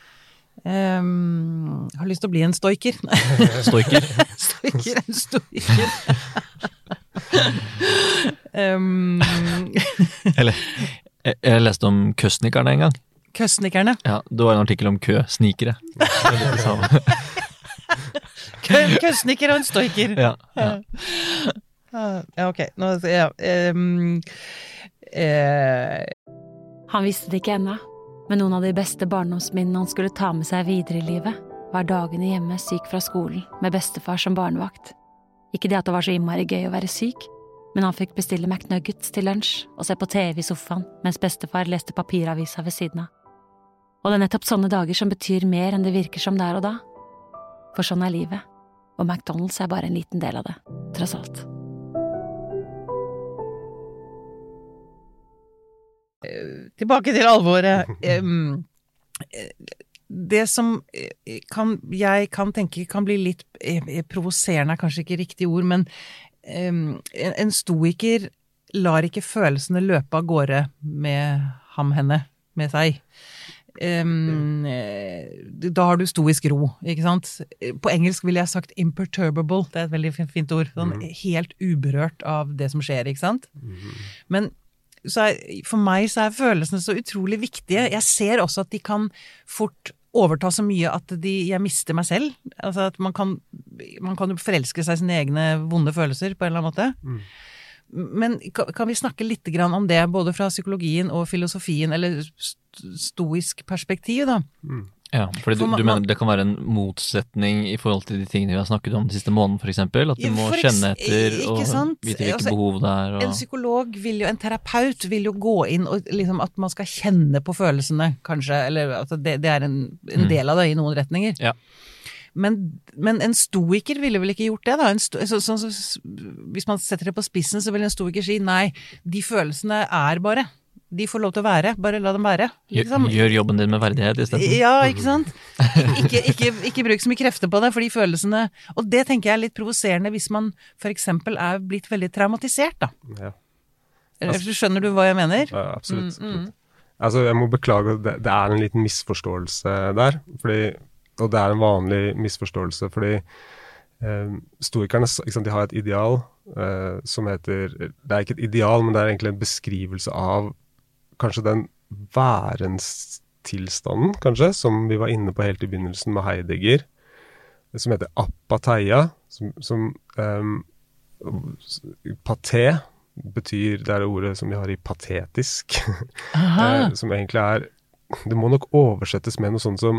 um, har lyst til å bli en stoiker. Stoiker? Stoiker, en stoiker. um, Eller, jeg, jeg leste om køsnikerne en gang. Køsnikerne? Ja, det var en artikkel om kø, snikere. Kø, køsniker og en stoiker. Ja, ja. Ja, ok. Nå, ja, um, uh, Han visste det ikke ennå, men noen av de beste barndomsminnene han skulle ta med seg videre i livet, var dagene hjemme syk fra skolen med bestefar som barnevakt. Ikke det at det var så innmari gøy å være syk, men han fikk bestille McNuggets til lunsj og se på T V i sofaen mens bestefar leste papiravisa ved siden av. Og det er nettopp sånne dager som betyr mer enn det virker som der og da. For sånn er livet, og McDonald's er bare en liten del av det, tross alt. Tilbake til alvoret. Det som kan, jeg kan tenke kan bli litt provoserende, er kanskje ikke riktig ord, men en stoiker lar ikke følelsene løpe av gårde med ham, henne, med seg. Da har du stoisk ro, ikke sant? På engelsk ville jeg sagt imperturbable, det er et veldig fint ord, sånn helt uberørt av det som skjer, ikke sant? Men så er, for meg så er følelsene så utrolig viktige. Jeg ser også at de kan fort overta så mye at de, jeg mister meg selv. Altså at man kan, man kan jo forelske seg i sine egne vonde følelser på en eller annen måte. Mm. Men kan vi snakke litt grann om det, både fra psykologien og filosofien, eller stoisk perspektiv da? Mm. Ja, fordi du, For man, du mener det kan være en motsetning i forhold til de tingene vi har snakket om de siste måneden, for eksempel? At du må for kjenne etter ikke og sant? vite hvilke Altså, behov det er. Og... En psykolog vil jo, en terapeut vil jo gå inn og liksom at man skal kjenne på følelsene, kanskje, eller at det, det er en, en del av det i noen retninger. Ja. Men, men en stoiker ville vel ikke gjort det da? En sto, så, så, så, hvis man setter det på spissen, så vil en stoiker si, nei, de følelsene er bare... De får lov til å være, bare la dem være. Liksom. Gjør jobben din med verdighet i stedet. Ja, ikke sant? Ikke, ikke, ikke bruk så mye krefter på det, for de følelsene... Og det tenker jeg er litt provoserende hvis man for eksempel er blitt veldig traumatisert, da. Ja. Altså, skjønner du hva jeg mener? Ja, absolutt. Mm, mm. Altså, jeg må beklage, det, det er en liten misforståelse der, fordi, og det er en vanlig misforståelse, fordi eh, stoikerne, ikke sant, de har et ideal eh, som heter... Det er ikke et ideal, men det er egentlig en beskrivelse av kanskje den værenstilstanden, kanskje, som vi var inne på helt i begynnelsen med Heidegger, som heter apatheia, som, som um, paté betyr, det er det ordet som vi har i patetisk, eh, som egentlig er, det må nok oversettes med noe sånt som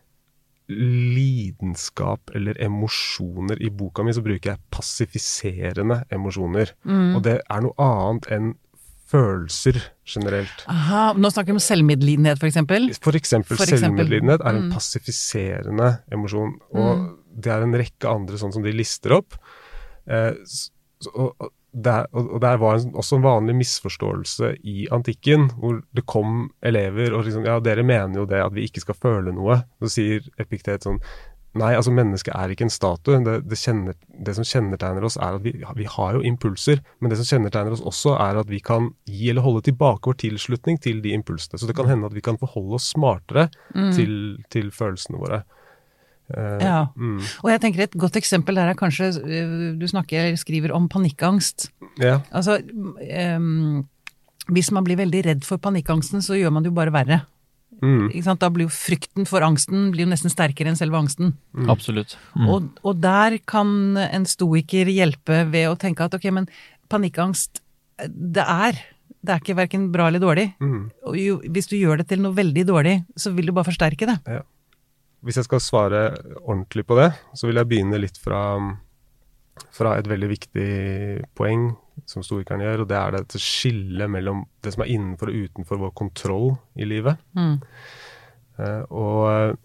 lidenskap eller emosjoner. I boka mi så bruker jeg passifiserende emosjoner, mm. og det er noe annet enn følelser generelt. Aha, nå snakker vi om selvmedlidenhet for eksempel. For eksempel, for eksempel selvmedlidenhet er en mm. passifiserende emosjon, og mm. det er en rekke andre sånn som de lister opp. Eh, så, og, der, og der var en, også en vanlig misforståelse i antikken, hvor det kom elever og liksom, ja, dere mener jo det at vi ikke skal føle noe. Så sier Epiktet sånn, nei, altså mennesket er ikke en statue. Det, det, kjenner, det som kjennetegner oss er at vi, vi har jo impulser, men det som kjennetegner oss også er at vi kan gi eller holde tilbake vår tilslutning til de impulsene. Så det kan hende at vi kan forholde oss smartere mm. til, til følelsene våre. Uh, ja, mm. og jeg tenker et godt eksempel der er kanskje, du snakker eller skriver om panikkangst. Ja. Altså, um, hvis man blir veldig redd for panikkangsten, så gjør man det jo bare verre. Mm. Ikke sant? Da blir jo frykten for angsten blir jo nesten sterkere enn selve angsten. Mm. Absolutt. Mm. Og, og der kan en stoiker hjelpe ved å tenke at ok, men panikkangst, det er, det er ikke hverken bra eller dårlig. Mm. Og jo, hvis du gjør det til noe veldig dårlig, så vil du bare forsterke det. Ja. Hvis jeg skal svare ordentlig på det, så vil jeg begynne litt fra, fra et veldig viktig poeng som stoikerne gjør, og det er det skillet mellom det som er innenfor og utenfor vår kontroll i livet. Mm. Uh, og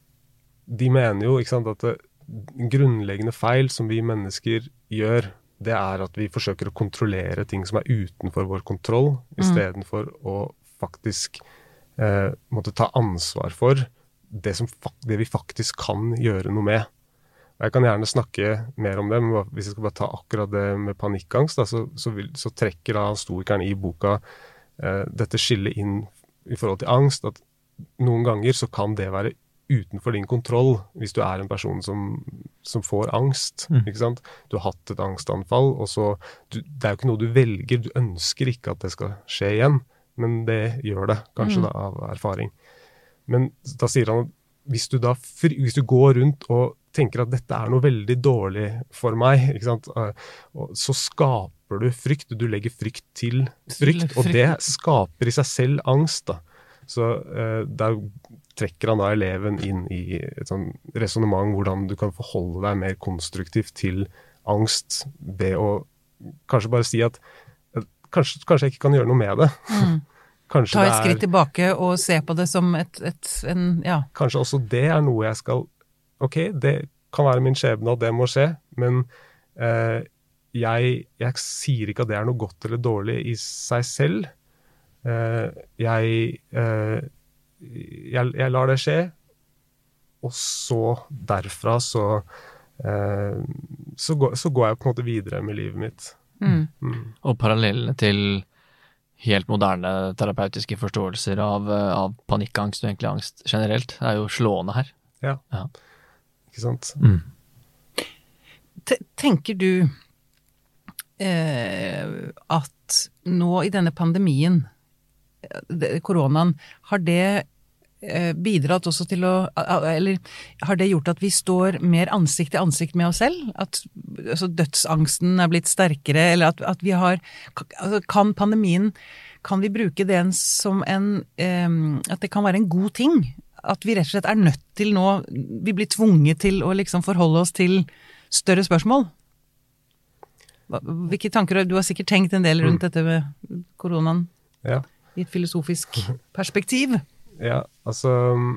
de mener jo, ikke sant, at det grunnleggende feil som vi mennesker gjør, det er at vi forsøker å kontrollere ting som er utenfor vår kontroll, mm. i stedet for å faktisk uh, måtte ta ansvar for det, som, det vi faktisk kan gjøre noe med. Jeg kan gjerne snakke mer om det, men hvis jeg skal bare ta akkurat det med panikkangst, da, så, så, vil, så trekker da stoikeren i boka eh, dette skillet inn i forhold til angst, at noen ganger så kan det være utenfor din kontroll hvis du er en person som, som får angst, mm. ikke sant? Du har hatt et angstanfall, og så, du, det er jo ikke noe du velger, du ønsker ikke at det skal skje igjen, men det gjør det, kanskje mm. da, av erfaring. Men da sier han at hvis du da, hvis du går rundt og tenker at dette er noe veldig dårlig for meg, ikke sant? Og så skaper du frykt, du legger frykt til frykt, og det skaper i seg selv angst da. Så eh, der trekker han da eleven inn i et sånn resonemang hvordan du kan forholde deg mer konstruktivt til angst ved å kanskje bare si at kanskje, kanskje jeg ikke kan gjøre noe med det. Mm. Kanskje ta et skritt tilbake og se på det som et, et en, ja. Kanskje også det er noe jeg skal, ok, det kan være min skjebne at det må skje, men eh, jeg, jeg sier ikke at det er noe godt eller dårlig i seg selv. Eh, jeg, eh, jeg, jeg lar det skje, og så derfra så, eh, så, går, så går jeg på en måte videre med livet mitt. Mm. Mm. Og parallellene til helt moderne terapeutiske forståelser av, av panikkangst og egentlig angst generelt er jo slående her. Ja, ja. Ikke sant? Mm. Tenker du eh, at nå i denne pandemien, koronaen, har det eh, bidratt også til å, eller har det gjort at vi står mer ansikt til ansikt med oss selv? At altså, dødsangsten er blitt sterkere, eller at, at vi har, altså, kan pandemien, kan vi bruke den som en, eh, at det kan være en god ting? At vi rett og slett er nødt til nå, vi blir tvunget til å liksom forholde oss til større spørsmål? Hvilke tanker, du har sikkert tenkt en del rundt mm. dette med koronaen ja. I et filosofisk perspektiv. Ja, altså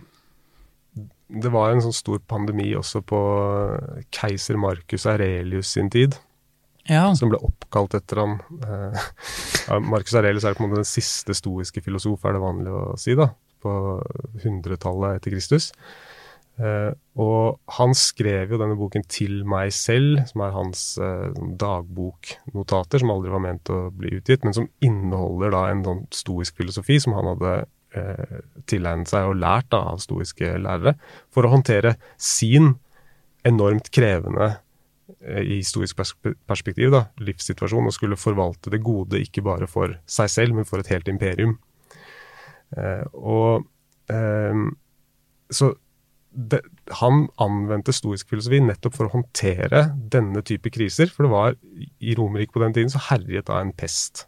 det var en sånn stor pandemi også på keiser Marcus Aurelius sin tid, ja. Som ble oppkalt etter han. Ja, Marcus Aurelius er på en måte den siste stoiske filosof, er det vanlig å si da, på hundretallet etter Kristus. Uh, og han skrev jo denne boken til meg selv, som er hans uh, dagboknotater, som aldri var ment å bli utgitt, men som inneholder da en sånn stoisk filosofi som han hadde uh, tilegnet seg og lært da, av stoiske lærere, for å håndtere sin enormt krevende, uh, i stoisk pers- perspektiv, da, livssituasjon, og skulle forvalte det gode ikke bare for seg selv, men for et helt imperium. Uh, og uh, så Det, han anvendte stoisk filosofi nettopp for å håndtere denne type kriser, for det var i Romerriket på den tiden så herjet av en pest.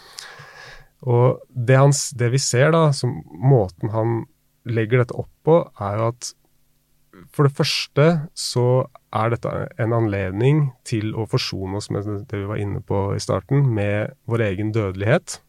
Og det, han, det vi ser da, som måten han legger dette opp på, er jo at for det første så er dette en anledning til å forsone oss med det vi var inne på i starten, med vår egen dødelighet.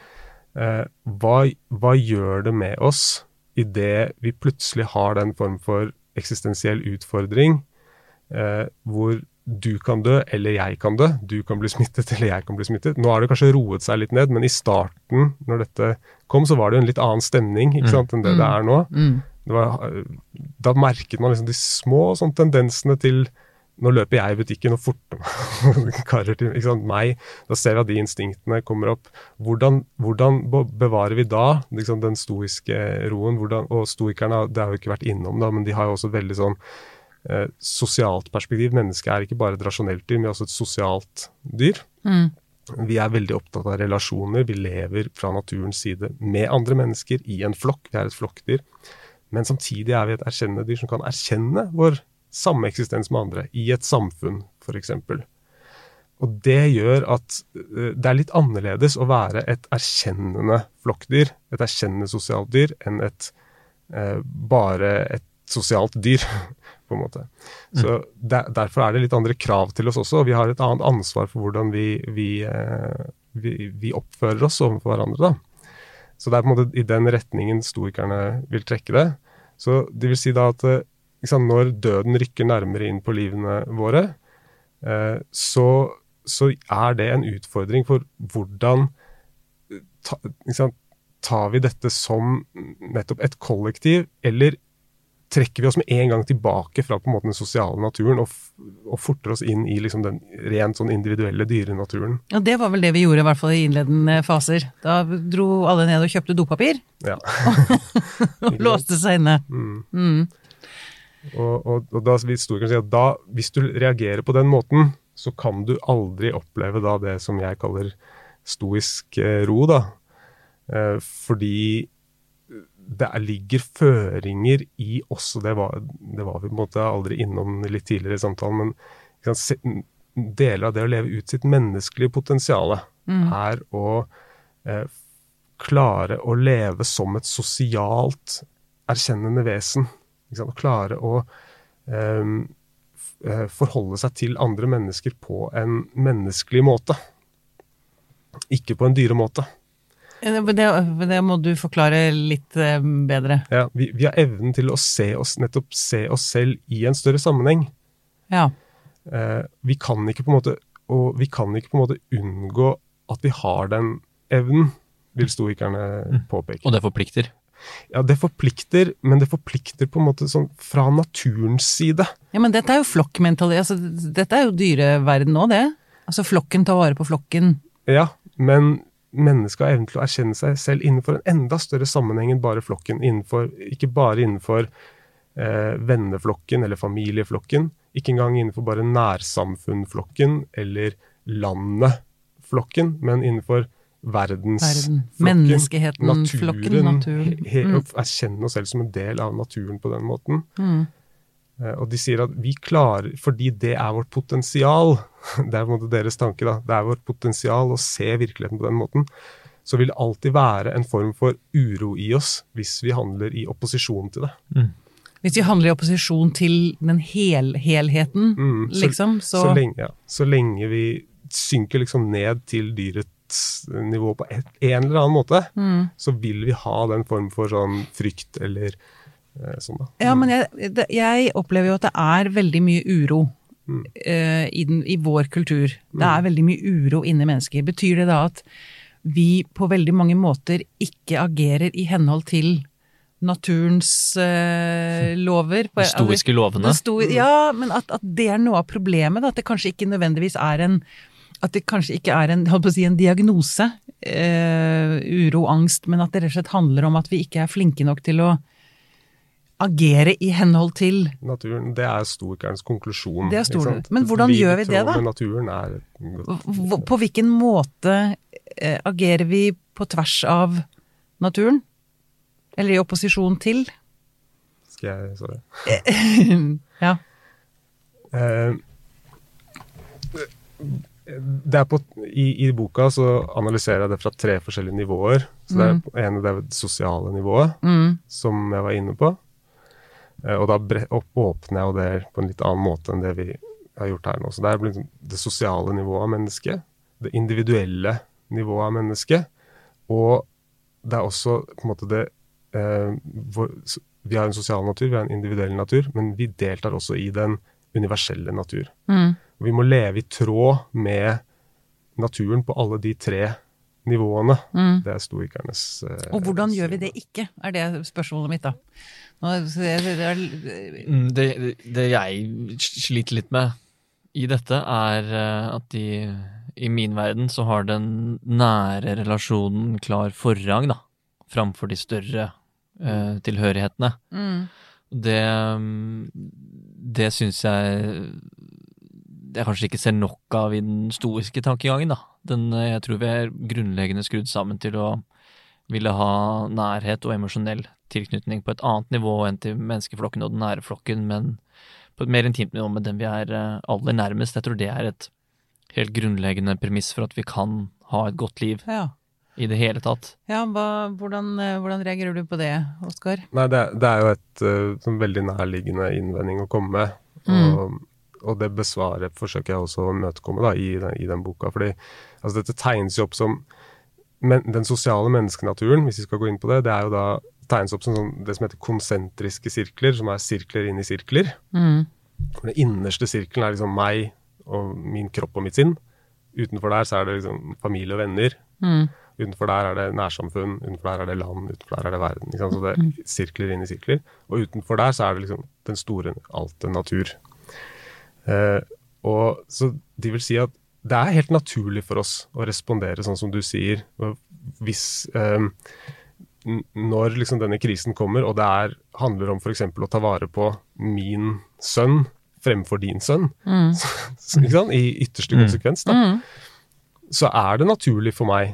Eh, hva, hva gjør det med oss i det vi plutselig har den form for eksistensiell utfordring, eh, hvor du kan dø, eller jeg kan dø, du kan bli smittet, eller jeg kan bli smittet. Nå har det kanskje roet seg litt ned, men i starten, når dette kom, så var det jo en litt annen stemning, ikke sant, enn det mm. det er nå. Mm. Det var, da merket man liksom de små sånn, tendensene til, nå løper jeg i butikken og forter meg, karer til ikke sant, meg, da ser vi at de instinktene kommer opp. Hvordan, hvordan bevarer vi da liksom, den stoiske roen? Hvordan, og stoikerne, det har jo ikke vært innom da, men de har jo også veldig sånn eh, sosialt perspektiv. Mennesket er ikke bare et rasjonelt dyr, men også et sosialt dyr. Mm. Vi er veldig opptatt av relasjoner, vi lever fra naturens side med andre mennesker i en flokk, vi er et flokkdyr. Men samtidig er vi et erkjennende dyr som kan erkjenne vår samme eksistens med andre, i et samfunn, for eksempel. Og det gjør at uh, det er litt annerledes å være et erkjennende flokkdyr, et erkjennende sosialt dyr, enn et uh, bare et sosialt dyr, på en måte. Mm. Så der, derfor er det litt andre krav til oss også, og vi har et annet ansvar for hvordan vi, vi, uh, vi, vi oppfører oss overfor hverandre, da. Så det er på en måte i den retningen stoikerne vil trekke det. Så det vil si da at uh, når døden rykker nærmere inn på livene våre, eh, så, så er det en utfordring for hvordan ta, tar vi dette som nettopp et kollektiv, eller trekker vi oss med en gang tilbake fra på en måte den sosiale naturen og, og forter oss inn i liksom den rent sånn individuelle dyrenaturen. Ja, det var vel det vi gjorde i hvert fall i innledende faser. Da dro alle ned og kjøpte dopapir, ja. og låste seg inne. Mm. Mm. Og, og, og da vil historikeren si at da, hvis du reagerer på den måten, så kan du aldri oppleve da det som jeg kaller stoisk eh, ro, da. Eh, fordi det ligger føringer i oss, og det var, det var vi på en måte aldri innom litt tidligere i samtalen, men ikke sant, deler av det å leve ut sitt menneskelige potensiale mm. er å eh, klare å leve som et sosialt erkjennende vesen. Å klare å um, forholde seg til andre mennesker på en menneskelig måte. Ikke på en dyre måte. Det, det må du forklare litt bedre. Ja, vi, vi har evnen til å se oss, nettopp se oss selv i en større sammenheng. Ja. Uh, vi kan ikke på en måte, og vi kan ikke på en måte unngå at vi har den evnen, vil stoikerne påpeke. Og det forplikter. Ja, det forplikter, men det forplikter på en måte sånn fra naturens side. Ja, men dette er jo flokkmentalitet, altså dette er jo dyreverden nå, det. Altså flokken tar vare på flokken. Ja, men mennesket har evnen til å erkjenne seg selv innenfor en enda større sammenheng enn bare flokken, innenfor, ikke bare innenfor eh, venneflokken eller familieflokken, ikke engang innenfor bare nærsamfunnflokken eller landeflokken, men innenfor verdens Verden. flokken, Menneskeheten, naturen, flokken, naturen. He, Mm. erkjenne oss selv som en del av naturen på den måten. Mm. Eh, Og de sier at vi klarer, fordi det er vårt potensial, det er på en måte deres tanke da, det er vårt potensial å se virkeligheten på den måten, så vil det alltid være en form for uro i oss hvis vi handler i opposisjon til det. Mm. Hvis vi handler i opposisjon til den hel helheten, Mm, så, liksom, så... så, lenge, ja, så lenge vi synker liksom ned til dyrets nivå på et, en eller annen måte, Mm. så vil vi ha den form for sånn frykt eller eh, sånn da. Ja, men jeg, det, jeg opplever jo at det er veldig mye uro Mm. eh, i, den, i vår kultur. Det er veldig mye uro inni mennesker. Betyr det da at vi på veldig mange måter ikke agerer i henhold til naturens eh, lover? De stoiske lovene. Den sto, ja, men at, at det er noe av problemet, da, at det kanskje ikke nødvendigvis er en at det kanskje ikke er en, holdt på å si, en diagnose, eh, uro, angst, men at det rett og slett handler om at vi ikke er flinke nok til å agere i henhold til. Naturen, det er stoikernes konklusjon. Det er stor- ikke sant? men hvordan gjør vi det da? Med naturen er et godt- Hv- På hvilken måte eh, agerer vi på tvers av naturen? Eller i opposisjon til? Skal jeg svare? Ja. Eh, det er på, i, I boka så analyserer jeg det fra tre forskjellige nivåer. Så det er på ene det er det sosiale nivået, Mm. som jeg var inne på. Eh, og da bre, opp, åpner jeg jo det på en litt annen måte enn det vi har gjort her nå. Så det er liksom det sosiale nivået av mennesket, det individuelle nivået av mennesket, og det er også på en måte det eh, hvor, vi har en sosial natur, vi har en individuell natur, men vi deltar også i den universelle natur. Mm. Og vi må leve i tråd med naturen på alle de tre nivåene. Mm. Det er stoikernes eh, Og hvordan gjør vi det ikke, er det spørsmålet mitt da. Nå, så det, det er, Mm, Det, det jeg sliter litt med i dette er eh, at i, i min verden så har den nære relasjonen klar forrang da, framfor de større eh, tilhørighetene. mm, Det, mm, det synes jeg jeg kanskje ikke ser nok av i den stoiske tankegangen da. Den, eh, jeg tror vi er grunnleggende skrudd sammen til å ville ha nærhet og emosjonell tilknytning på et annet nivå enn til menneskeflokken og den nære flokken, men på et mer intimt nivå med den vi er eh, aller nærmest. Jeg tror det er et helt grunnleggende premiss for at vi kan ha et godt liv ja. i det hele tatt. Ja, hva, hvordan, eh, hvordan reagerer du på det, Oskar? Nei, det, er- det er jo et uh, sånn veldig nærliggende innvending å komme med. Mm. Og, og det besvaret forsøker jeg også å møtekomme da, i, den, i den boka. Fordi altså, dette tegnes jo opp som men, den sosiale menneskenaturen, hvis vi skal gå inn på det, det er jo da tegnes opp som sånn, det som heter konsentriske sirkler, som er sirkler inn i sirkler. Mm. Den innerste sirkelen er liksom meg og min kropp og mitt sinn. Utenfor der så er det liksom familie og venner. Mm. Utenfor der er det nærsamfunn, utenfor der er det land, utenfor der er det verden. Ikke sant? Så det er sirkler inn i sirkler. Og utenfor der så er det liksom den store, alte natur. Eh, og så de vil si at det er helt naturlig for oss å respondere sånn som du sier. Og hvis, eh, n- når liksom denne krisen kommer, og det er, handler om for eksempel å ta vare på min sønn fremfor din sønn, Mm. så, ikke sant? I ytterste konsekvens da, Mm. så er det naturlig for meg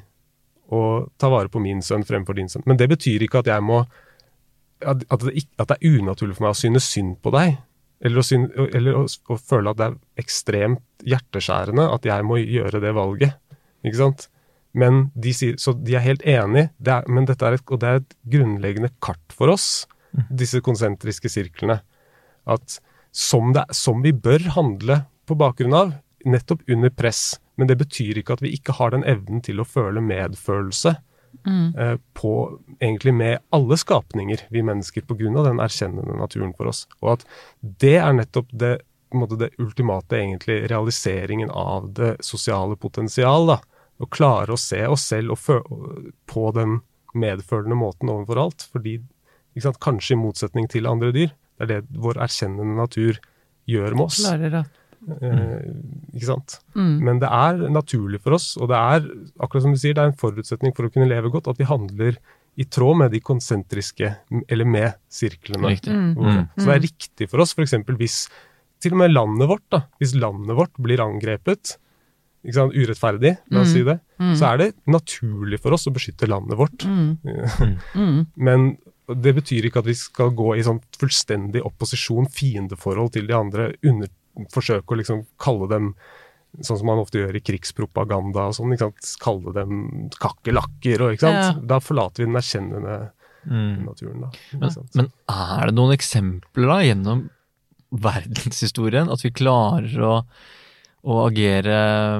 å ta vare på min sønn fremfor din sønn. Men det betyr ikke at jeg må at, at, det, ikke, at det er unaturlig for meg å synes synd på deg, eller, å, syne, eller å, å føle at det er ekstremt hjerteskjærende at jeg må gjøre det valget, ikke sant? Men de sier, så de er helt enige, det er, men dette er et, og det er et grunnleggende kart for oss, disse konsentriske sirklene, at som, det, som vi bør handle på bakgrunn av, nettopp under press, men det betyr ikke at vi ikke har den evnen til å føle medfølelse Mm. eh, på egentlig med alle skapninger, vi mennesker, på grunn av den erkjennende naturen for oss. Og at det er nettopp det, på en måte det ultimate egentlig realiseringen av det sosiale potensial, da. Å klare å se oss selv og fø på den medfølende måten overfor alt, fordi, ikke sant, kanskje i motsetning til andre dyr, det er det vår erkjennende natur gjør med oss. Klarer at Eh, ikke sant? mm. Men det er naturlig for oss, og det er, akkurat som du sier, det er en forutsetning for å kunne leve godt, at vi handler i tråd med de konsentriske, eller med sirklene. Riktig. Mm. Våre. Så det er riktig for oss, for eksempel hvis til og med landet vårt, da, hvis landet vårt blir angrepet, ikke sant, urettferdig, la oss Mm. si det, Mm. så er det naturlig for oss å beskytte landet vårt. Mm. Mm. Men det betyr ikke at vi skal gå i sånn fullstendig opposisjon, fiendeforhold til de andre, under, forsøke å liksom kalle dem, sånn som man ofte gjør i krigspropaganda og sånn, ikke sant, kalle dem kakkelakker, og ikke sant, Ja. da forlater vi den erkjennende Mm. naturen da. ikke Men, sant? men er det noen eksempler da gjennom verdenshistorien at vi klarer å, å agere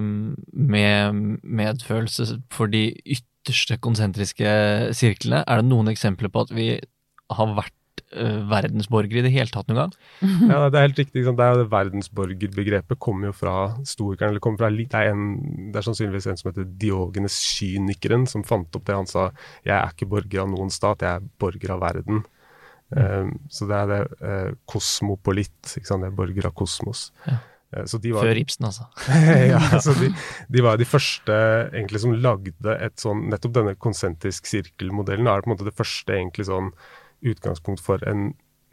med medfølelse for de ytterste konsentriske sirklene? Er det noen eksempler på at vi har vært uh, verdensborgere i det hele tatt noen gang? Ja, det er helt riktig. Ikke sant? Det er jo det verdensborgerbegrepet kommer jo fra storikeren, eller kommer fra litt, det er, en, det er sannsynligvis en som heter Diogenes kynikeren, som fant opp det. Han sa, jeg er ikke borger av noen stat, jeg er borger av verden. Mm. Um, så det er det uh, kosmopolit, ikke sant? Det er borger av kosmos. Ja. Uh, så de var, Før Ibsen, altså. ja, så de, de var de første egentlig som lagde et sånn, nettopp denne konsentrisk sirkelmodellen, er det på en måte det første egentlig sånn utgangspunkt for en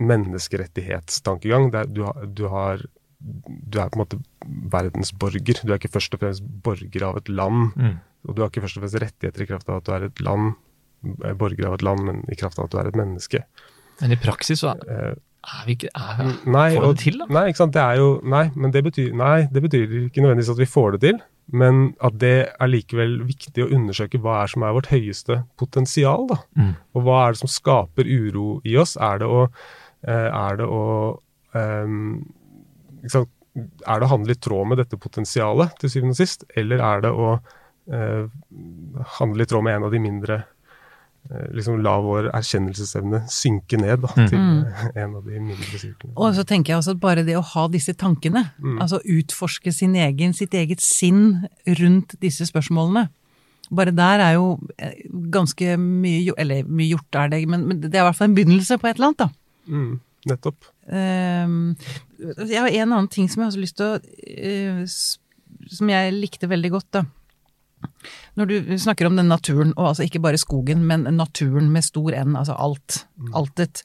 menneskerettighetstankegang. Der du, har, du, har, du er på en måte verdensborger. Du er ikke først og fremst borger av et land, Mm. og du har ikke først og fremst rettigheter i kraft av at du er et land, borger av et land, men i kraft av at du er et menneske. Men i praksis så er, Eh, er vi ikke er, nei, Får vi og, det til, da? Nei, ikke sant, det er jo, nei, men det betyr, nei, det betyr ikke nødvendigvis at vi får det til, men at det er likevel viktig å undersøke hva er som er vårt høyeste potensial, da. Mm. Og hva er det som skaper uro i oss? Er det å, eh, er det å, um, ikke sant, er det å handle i tråd med dette potensialet til syvende og sist, eller er det å eh, handle i tråd med en av de mindre, eh, liksom la vår erkjennelsesevne synke ned da, Mm. til eh, en av de mindre sirklene. Og så tenker jeg også at bare det å ha disse tankene, Mm. altså utforske sin egen, sitt eget sinn rundt disse spørsmålene, bare der er jo eh, ganske mye, jo- eller mye gjort er det, men, men det er i hvert fall en begynnelse på et eller annet da. Mm, nettopp. Ehm, jeg har en annen ting som jeg har så lyst til å, eh, s- som jeg likte veldig godt da. Når du snakker om den naturen, og altså ikke bare skogen, men naturen med stor N, altså alt, altet,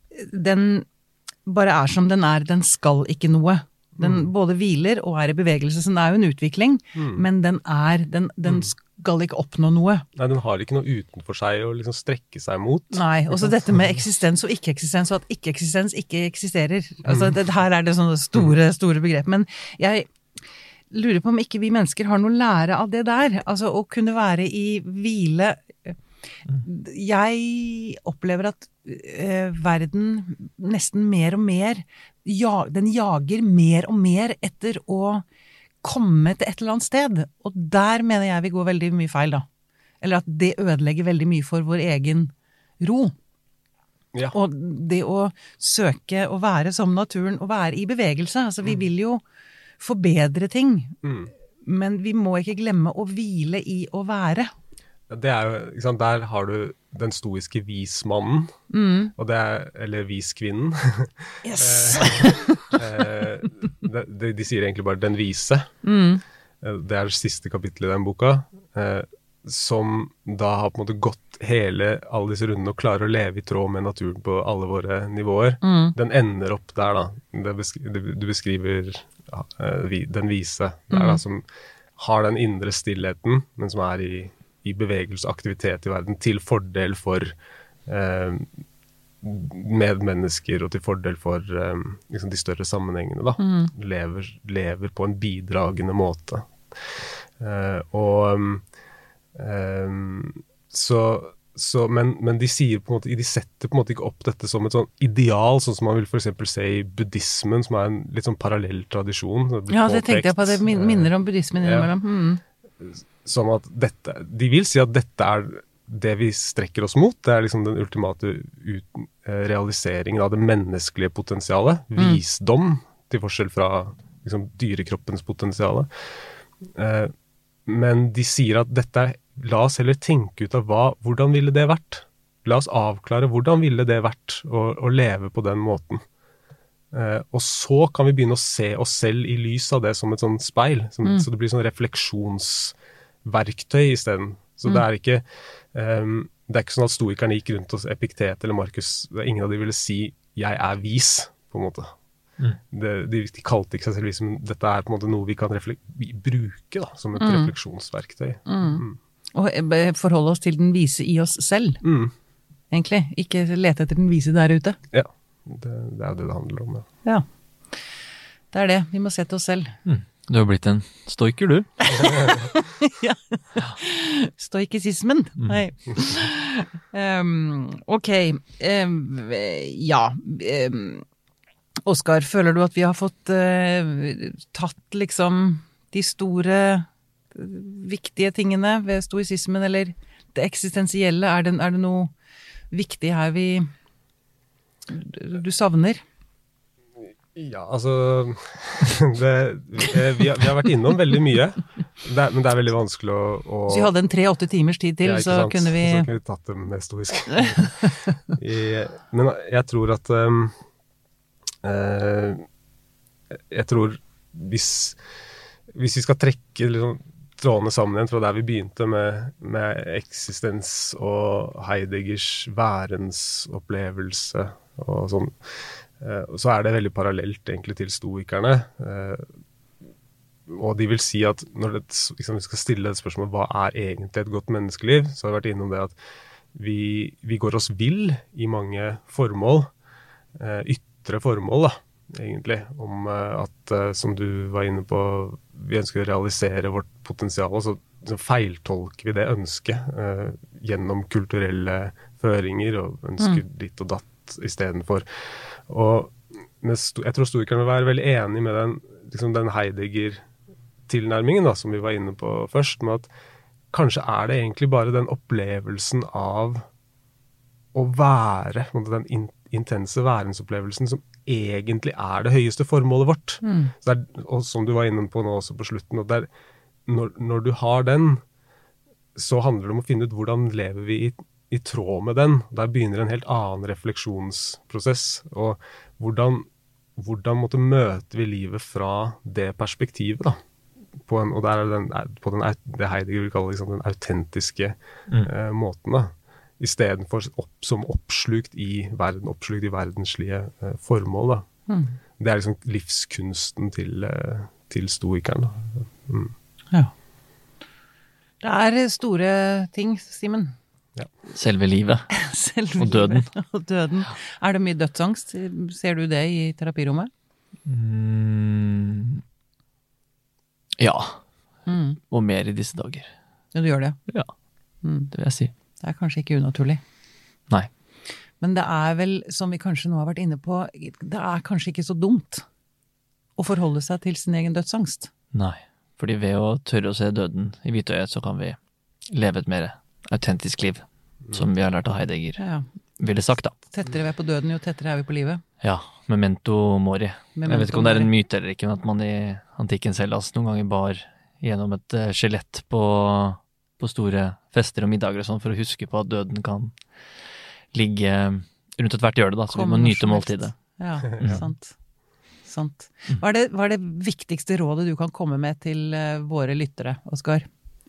den bare er som den er, den skal ikke noe. Den både hviler og er i bevegelse, så den er jo en utvikling, men den er, den, den skal ikke oppnå noe. Nei, den har ikke noe utenfor seg å liksom strekke seg mot. Nei, også dette med eksistens og ikke-eksistens, og at ikke-eksistens ikke eksisterer. Altså, det, her er det sånne store, store begrep. Men jeg lurer på om ikke vi mennesker har noe å lære av det der. Altså, å kunne være i hvile. Jeg opplever at eh, verden nesten mer og mer, ja, den jager mer og mer etter å komme til et eller annet sted. Og der mener jeg vi går veldig mye feil da. Eller at det ødelegger veldig mye for vår egen ro. Ja. Og det å søke å være som naturen, og være i bevegelse. Altså vi vil jo forbedre ting, Mm. men vi må ikke glemme å hvile i å være. Det er jo, ikke sant, der har du den stoiske vismannen, Mm. og det er, eller viskvinnen. Yes! Eh, de, de, de sier egentlig bare den vise. Mm. Eh, Det er det siste kapittelet i den boka, eh, som da har på en måte gått hele alle disse rundene og klarer å leve i tråd med naturen på alle våre nivåer. Mm. Den ender opp der da. Det beskri, det, du beskriver ja, eh, vi, den vise der da, Mm. som har den indre stillheten, men som er i, i bevegelse og aktivitet i verden, til fordel for eh, medmennesker og til fordel for um, liksom de større sammenhengene da. Mm. Lever, lever på en bidragende måte. Uh, og um, um, så, så men, men de sier på en måte, de setter på en måte ikke opp dette som et sånn ideal, sånn som man vil for eksempel se i buddhismen, som er en litt sånn parallell tradisjon. Det blir Ja, det tenkte jeg på, det min- påpekt, minner om buddhismen ja. innimellom. Mm. Som at dette, de vil si at dette er det vi strekker oss mot, det er liksom den ultimate ut, eh, realiseringen av det menneskelige potensialet, Mm. visdom, til forskjell fra liksom, dyrekroppens potensiale. Eh, men de sier at dette er, la oss heller tenke ut av hva, hvordan ville det vært? La oss avklare hvordan ville det vært å, å leve på den måten. Eh, og så kan vi begynne å se oss selv i lys av det som et sånn speil, som, Mm. så det blir sånn refleksjonsverktøy i stedet. Så Mm. det er ikke um, det er ikke sånn at stoikerne gikk rundt hos Epiktet eller Markus, ingen av de ville si 'jeg er vis', på en måte. Mm. Det, de, de kalte ikke seg selv liksom, dette er på en måte noe vi kan reflek- vi bruke da, som et mm. refleksjonsverktøy. Mm. Mm. Og forholde oss til den vise i oss selv, mm. egentlig. Ikke lete etter den vise der ute. Ja, det, det er det det handler om. Ja. ja, det er det. Vi må sette oss selv. Mm. Du har blitt en stoiker, du. ja. Stoikisismen. Mm. Nei. Um, ok. Um, ja. Um, Oskar, føler du at vi har fått uh, tatt liksom de store, viktige tingene ved stoisismen, eller det eksistensielle? Er det, er det noe viktig her vi du savner? Ja, altså det, vi, har, vi har vært innom veldig mye, det er, men det er veldig vanskelig å, å Så vi hadde en tre-åtte timers tid til, ja, så sant? kunne vi Så kunne vi tatt det med stoisk. I, men jeg tror at um, uh, jeg tror hvis, hvis vi skal trekke liksom, trådene sammen igjen fra der vi begynte med, med eksistens og Heideggers værensopplevelse og sånn, så er det veldig parallelt egentlig til stoikerne. Og de vil si at når det, liksom, vi skal stille et spørsmål hva er egentlig et godt menneskeliv, så har vi vært innom det at vi, vi går oss vill i mange formål, ytre formål da, egentlig, om at, som du var inne på, vi ønsker å realisere vårt potensial, og så, så feiltolker vi det ønsket eh, gjennom kulturelle føringer, og ønsker mm. ditt og datt i stedet for. Og jeg tror stoikerne vil være veldig enige med den, liksom den Heidegger-tilnærmingen da, som vi var inne på først, med at kanskje er det egentlig bare den opplevelsen av å være, den in intense værensopplevelsen som egentlig er det høyeste formålet vårt. Mm. Så det er, og som du var inne på nå også på slutten, og der, når, når du har den, så handler det om å finne ut hvordan lever vi i i tråd med den. Der begynner en helt annen refleksjonsprosess, og hvordan, hvordan måtte møte vi livet fra det perspektivet da, på en, og der er den, på den, det Heidegger vil kalle liksom, den autentiske mm. eh, måten da, i stedet for opp, som oppslukt i verden, oppslukt i verdenslige eh, formål da. Mm. Det er liksom livskunsten til, eh, til stoikeren da. Mm. Ja. Det er store ting, Simen. Ja. Selve livet. Selve og døden. Livet og døden. Er det mye dødsangst? Ser du det i terapirommet? Mm. Ja. Mm. Og mer i disse dager. Ja, du gjør det? Ja, mm. det vil jeg si. Det er kanskje ikke unaturlig. Nei. Men det er vel, som vi kanskje nå har vært inne på, det er kanskje ikke så dumt å forholde seg til sin egen dødsangst. Nei, fordi ved å tørre å se døden i hvitøyet, så kan vi leve et mer autentisk liv, som vi har lært av Heidegger, ja. ville sagt da. Tettere vi er på døden, jo tettere er vi på livet. Ja, memento mori. Memento jeg vet ikke om det er en myte eller ikke, men at man i antikken selv altså, noen ganger bar gjennom et uh, skjelett på, på store fester og middager og sånn, for å huske på at døden kan ligge rundt et hvert hjørne da, så vi må nyte måltidet. Ja, ja. sant. sant. Hva er, det, hva er det viktigste rådet du kan komme med til uh, våre lyttere, Oskar?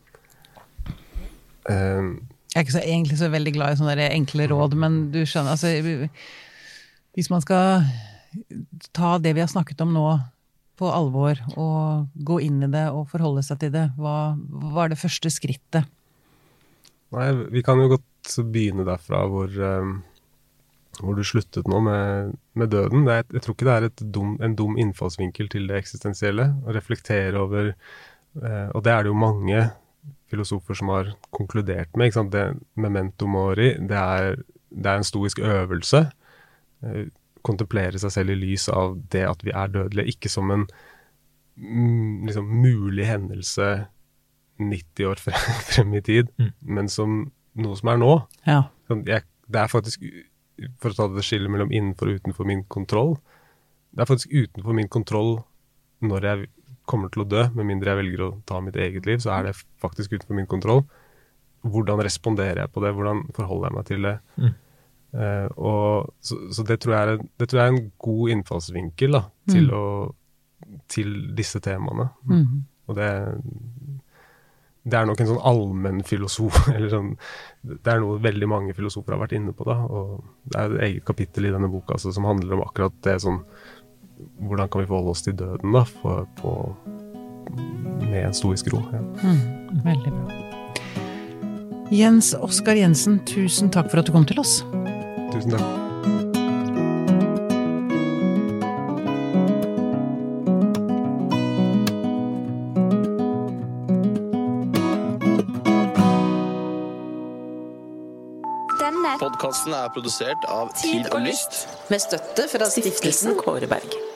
Um, jeg er ikke så, egentlig så veldig glad i sånne enkle råd, men du skjønner, altså, hvis man skal ta det vi har snakket om nå på alvor, og gå inn i det og forholde seg til det, hva, hva er det første skrittet? Nei, vi kan jo godt begynne derfra hvor, um, hvor du sluttet nå med, med døden. Det er, jeg tror ikke det er et dum, en dum innfallsvinkel til det eksistensielle, å reflektere over, uh, og det er det jo mange filosofer som har konkludert med, ikke sant? Det, memento mori, det er, det er en stoisk øvelse. Eh, kontemplere seg selv i lys av det at vi er dødelige, ikke som en mm, liksom, mulig hendelse nitti år frem, frem i tid, mm. men som noe som er nå. Ja. Jeg, det er faktisk, for å ta det skillet mellom innenfor og utenfor min kontroll, det er faktisk utenfor min kontroll når jeg kommer til å dø, med mindre jeg velger å ta mitt eget liv, så er det faktisk utenfor min kontroll. Hvordan responderer jeg på det? Hvordan forholder jeg meg til det? Mm. Uh, og, så så det, tror jeg er, det tror jeg er en god innfallsvinkel da, til, mm. å, til disse temaene. Mm. Og det, det er nok en sånn allmenn filosof, eller sånn, det er noe veldig mange filosofer har vært inne på da, og det er et eget kapittel i denne boka altså, som handler om akkurat det sånn hvordan kan vi forholde oss til døden da, for, på, med en stoisk ro. Ja. Mm, veldig bra. Jens Oskar Jensen, tusen takk for at du kom til oss. Tusen takk. Podcasten er produsert av Tid og Lyst. Med støtte fra stiftelsen Kåre Berg.